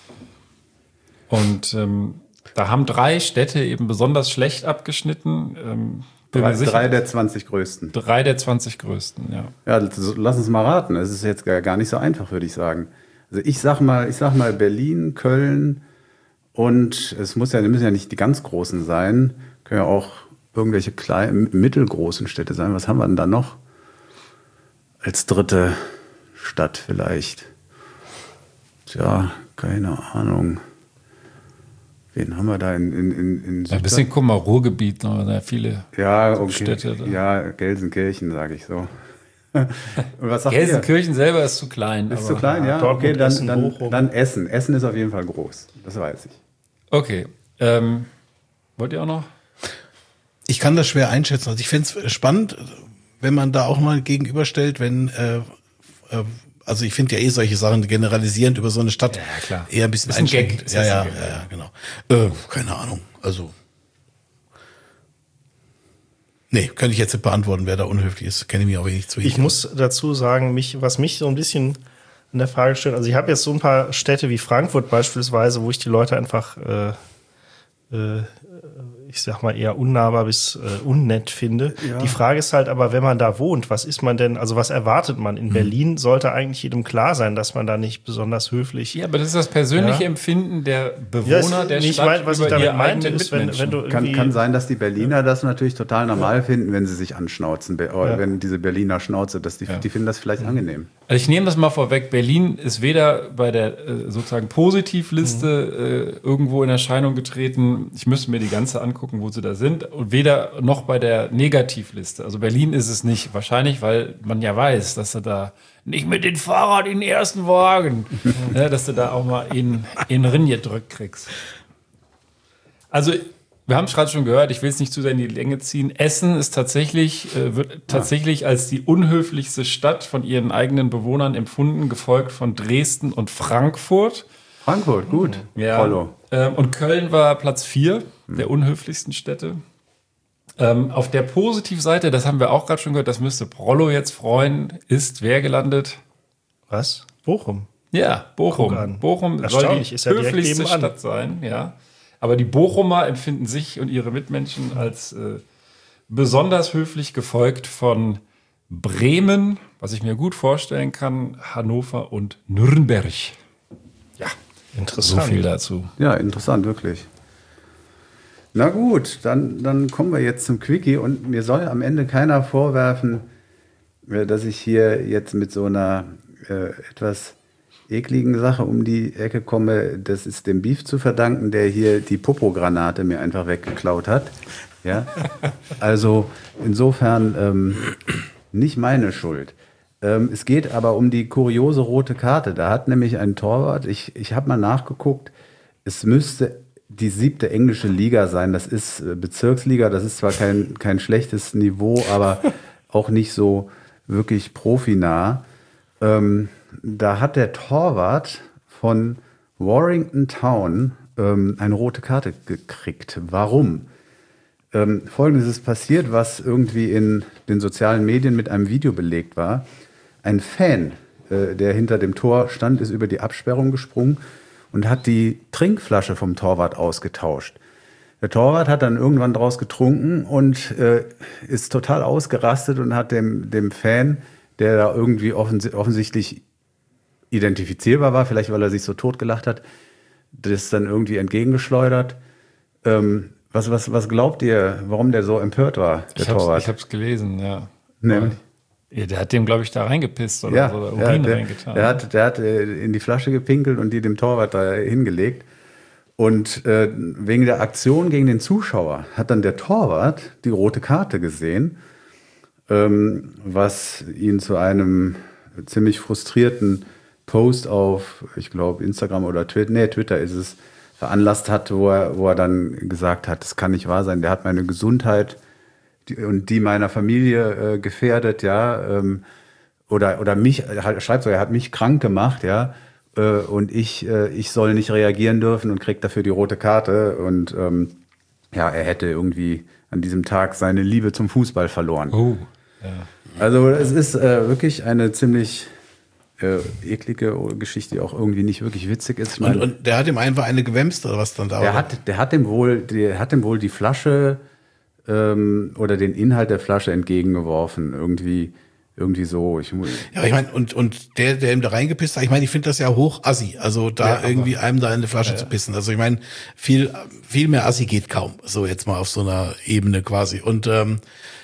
Und ähm, da haben drei Städte eben besonders schlecht abgeschnitten. Ähm, bin Drei, mir sicher, drei der zwanzig größten. drei der zwanzig größten, ja. Ja, lass uns mal raten. Es ist jetzt gar gar nicht so einfach, würde ich sagen. Also ich sag mal, ich sag mal Berlin, Köln und es muss ja, müssen ja nicht die ganz großen sein, können ja auch irgendwelche kleinen, mittelgroßen Städte sein. Was haben wir denn da noch? Als dritte Stadt vielleicht. Tja, keine Ahnung. Wen haben wir da in, in, in, in Ein bisschen, guck mal, Ruhrgebiet, ne, da viele Ja, okay. Städte. Da. Ja, Gelsenkirchen, sage ich so. Und was sagt ihr? Gelsenkirchen selber ist zu klein. Ist aber- zu klein, ja? Dortmund, Okay, dann, Essen, dann, Bochum. dann Essen. Essen ist auf jeden Fall groß. Das weiß ich. Okay. Ähm, wollt ihr auch noch? Ich kann das schwer einschätzen. Also ich finde es spannend, wenn man da auch mal gegenüberstellt, wenn, äh, äh, also ich finde ja eh solche Sachen generalisierend über so eine Stadt Ja, klar. eher ein bisschen Ist ein Gag, einschränkend. ist Ja, jetzt ja, ein ja, Gag. ja, genau. Äh, keine Ahnung. Also nee, kann ich jetzt nicht beantworten, wer da unhöflich ist. Kenne ich mich auch wenig zu. Ich muss dazu sagen, mich, was mich so ein bisschen an der Frage stellt, also ich habe jetzt so ein paar Städte wie Frankfurt beispielsweise, wo ich die Leute einfach, äh, äh, ich sag mal, eher unnahbar bis äh, unnett finde. Ja. Die Frage ist halt aber, wenn man da wohnt, was ist man denn, also was erwartet man? In Berlin sollte eigentlich jedem klar sein, dass man da nicht besonders höflich Ja, aber das ist das persönliche Ja. Empfinden der Ja, Bewohner ist- der nicht Stadt mein- was ich über damit ihre meinte, eigenen ist, wenn, Mitmenschen. wenn du Kann, irgendwie kann sein, dass die Berliner das natürlich total normal finden, wenn sie sich anschnauzen. Be- oder Ja. Wenn diese Berliner Schnauze, dass die, die finden das vielleicht angenehm. Also ich nehme das mal vorweg. Berlin ist weder bei der äh, sozusagen Positivliste äh, irgendwo in Erscheinung getreten. Ich müsste mir die ganze angucken, wo sie da sind. Und weder noch bei der Negativliste. Also Berlin ist es nicht. Wahrscheinlich, weil man ja weiß, dass du da nicht mit dem Fahrrad in den ersten Wagen, ja, dass du da auch mal in, in Rinn gedrückt kriegst. Also wir haben es gerade schon gehört, ich will es nicht zu sehr in die Länge ziehen. Essen ist tatsächlich, äh, wird tatsächlich als die unhöflichste Stadt von ihren eigenen Bewohnern empfunden, gefolgt von Dresden und Frankfurt. Frankfurt, gut. Rollo. Ähm, und Köln war Platz vier der unhöflichsten Städte. Ähm, auf der Positivseite, das haben wir auch gerade schon gehört, das müsste Prollo jetzt freuen, ist wer gelandet? was? Bochum. Ja, Bochum. Guck an. Bochum soll Erstaunlich, die ist ja direkt höflichste nebenan. Stadt sein, ja. Aber die Bochumer empfinden sich und ihre Mitmenschen als äh, besonders höflich, gefolgt von Bremen, was ich mir gut vorstellen kann, Hannover und Nürnberg. Ja, so Interessant. viel dazu. Ja, interessant, wirklich. Na gut, dann, dann kommen wir jetzt zum Quickie und mir soll am Ende keiner vorwerfen, äh, dass ich hier jetzt mit so einer äh, etwas ekligen Sache um die Ecke komme. Das ist dem Beef zu verdanken, der hier die Popo-Granate mir einfach weggeklaut hat. Ja, also insofern ähm, nicht meine Schuld. Ähm, es geht aber um die kuriose rote Karte. Da hat nämlich ein Torwart, ich, ich habe mal nachgeguckt, es müsste die siebte englische Liga sein. Das ist äh, Bezirksliga, das ist zwar kein, kein schlechtes Niveau, aber auch nicht so wirklich profinah. Ähm, da hat der Torwart von Warrington Town ähm, eine rote Karte gekriegt. Warum? Ähm, Folgendes ist passiert, was irgendwie in den sozialen Medien mit einem Video belegt war. Ein Fan, äh, der hinter dem Tor stand, ist über die Absperrung gesprungen und hat die Trinkflasche vom Torwart ausgetauscht. Der Torwart hat dann irgendwann draus getrunken und äh, ist total ausgerastet und hat dem, dem Fan, der da irgendwie offens- offensichtlich identifizierbar war, vielleicht weil er sich so totgelacht hat, das dann irgendwie entgegengeschleudert. Ähm, was, was, was glaubt ihr, warum der so empört war, der Ich hab's, Torwart? ich hab's gelesen, ja. Nämlich? Ja, der hat dem, glaube ich, da reingepisst oder Ja, so, oder ja, Urin der, reingetan. der hat, der hat äh, in die Flasche gepinkelt und die dem Torwart da hingelegt. Und äh, wegen der Aktion gegen den Zuschauer hat dann der Torwart die rote Karte gesehen, ähm, was ihn zu einem ziemlich frustrierten Post auf, ich glaube, Instagram oder Twitter, nee, Twitter ist es, veranlasst hat, wo er, wo er dann gesagt hat, das kann nicht wahr sein, der hat meine Gesundheit die, und die meiner Familie äh, gefährdet, ja, ähm, oder, oder mich, er schreibt so, er hat mich krank gemacht, ja, äh, und ich, äh, ich soll nicht reagieren dürfen und kriegt dafür die rote Karte und ähm, ja, er hätte irgendwie an diesem Tag seine Liebe zum Fußball verloren. Oh, ja. Also es ist äh, wirklich eine ziemlich äh, eklige Geschichte, die auch irgendwie nicht wirklich witzig ist. Ich Und, meine, und der hat ihm einfach eine gewämst oder was dann da der war? hat, der hat dem wohl, der hat dem wohl die Flasche ähm, oder den Inhalt der Flasche entgegengeworfen. Irgendwie, irgendwie so. Ich, mu- Ja, ich meine, und, und der, der ihm da reingepisst hat, ich meine, ich finde das ja hoch assi, also da Ja, irgendwie einem da in die Flasche zu pissen. Also ich meine, viel, viel mehr assi geht kaum, so jetzt mal auf so einer Ebene quasi. Und ähm,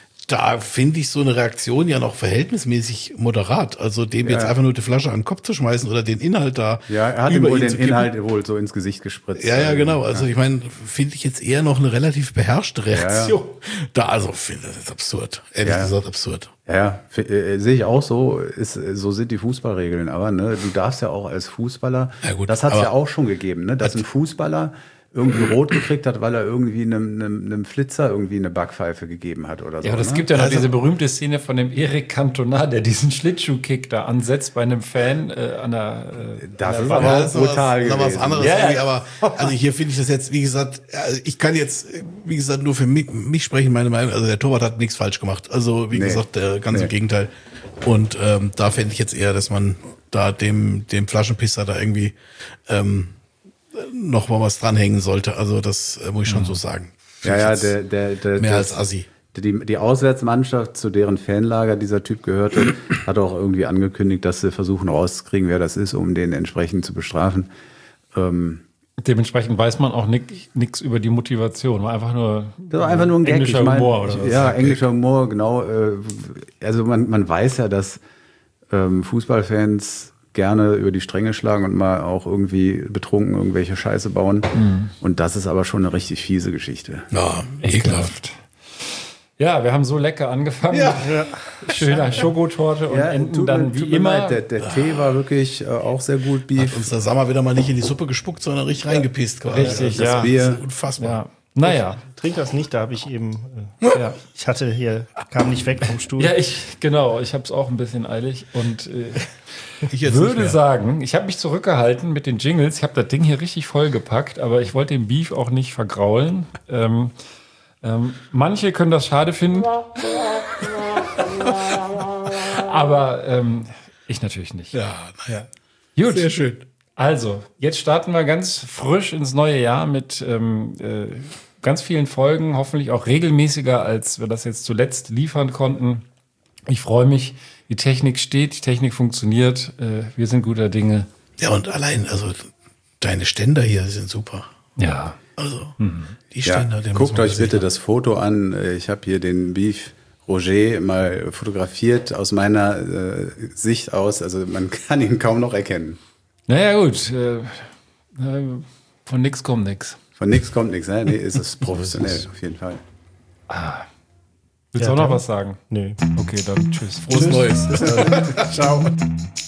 da finde ich so eine Reaktion ja noch verhältnismäßig moderat. Also dem jetzt einfach nur die Flasche an den Kopf zu schmeißen oder den Inhalt da ja, er hat ihm über wohl ihn den zu kippen. Inhalt wohl so ins Gesicht gespritzt. Ja, ja, genau. Also ich meine, finde ich jetzt eher noch eine relativ beherrschte Reaktion. Da, also finde das ist absurd. Ehrlich Ja. gesagt absurd. Ja, f- äh, sehe ich auch so. Ist, äh, so sind die Fußballregeln. Aber ne, du darfst ja auch als Fußballer, Ja, gut, das hat es aber- ja auch schon gegeben, ne, dass ein Fußballer irgendwie rot gekriegt hat, weil er irgendwie einem, einem, einem Flitzer irgendwie eine Backpfeife gegeben hat oder so. Ja, aber es ne? gibt ja noch Also- diese berühmte Szene von dem Eric Cantona, der diesen Schlittschuhkick da ansetzt bei einem Fan äh, an der äh, Das an ist der aber Bande. auch ist noch brutal was, noch was gewesen. anderes Ja, ja. irgendwie, aber also hier finde ich das jetzt, wie gesagt, also ich kann jetzt, wie gesagt, nur für mich, mich sprechen, meine Meinung, also der Torwart hat nichts falsch gemacht. Also wie Nee. gesagt, äh, ganz Nee. im Gegenteil. Und ähm, da fände ich jetzt eher, dass man da dem, dem Flaschenpisser da irgendwie ähm, noch mal was dranhängen sollte. Also das äh, muss ich schon so sagen. Ja, Find ich ja, jetzt der, der, der, mehr der, als assi. Die, die Auswärtsmannschaft, zu deren Fanlager dieser Typ gehörte, hat auch irgendwie angekündigt, dass sie versuchen rauszukriegen, wer das ist, um den entsprechend zu bestrafen. Ähm, Dementsprechend weiß man auch nichts über die Motivation. War einfach nur, Das war einfach nur ein Gag. englischer Ich mein, Humor oder ich, was? Ja, englischer Humor, genau. äh, Also man, man weiß ja, dass ähm, Fußballfans gerne über die Stränge schlagen und mal auch irgendwie betrunken irgendwelche Scheiße bauen. Mhm. Und das ist aber schon eine richtig fiese Geschichte. Ja, ekelhaft. Ja, wir haben so lecker angefangen. Ja. Mit schöner Schokotorte und enden tut dann mir- wie tut mir immer. leid, Der, der Tee war wirklich äh, auch sehr gut. Hat Beef. uns der Sammer wieder mal nicht in die Suppe gespuckt, sondern richtig reingepisst. Quasi. Richtig, das ja. Bier. Unfassbar. Ja. Naja. Trink das nicht, da habe ich eben, äh, Ja. ich hatte hier, kam nicht weg vom Stuhl. Ja, ich, genau, ich habe es auch ein bisschen eilig und äh, Ich jetzt nicht würde mehr. sagen, ich habe mich zurückgehalten mit den Jingles. Ich habe das Ding hier richtig vollgepackt, aber ich wollte den Beef auch nicht vergraulen. Ähm, ähm, manche können das schade finden, aber ähm, ich natürlich nicht. Ja, naja. Gut. Sehr schön. Also, jetzt starten wir ganz frisch ins neue Jahr mit ähm, äh, ganz vielen Folgen, hoffentlich auch regelmäßiger, als wir das jetzt zuletzt liefern konnten. Ich freue mich, die Technik steht, die Technik funktioniert, äh, wir sind guter Dinge. Ja, und allein, also deine Ständer hier sind super. Ja. Also, die Ja, Ständer, den muss guckt man euch gesehen bitte haben. das Foto an. Ich habe hier den Beef Roger mal fotografiert aus meiner äh, Sicht aus. Also man kann ihn kaum noch erkennen. Naja, gut. Äh, äh, von nix kommt nix. Von nichts kommt nichts. Ne? Nee, ist es professionell auf jeden Fall. Willst du Ja, auch noch dann- was sagen? Nee. Okay, dann tschüss. Frohes Neues. Ciao.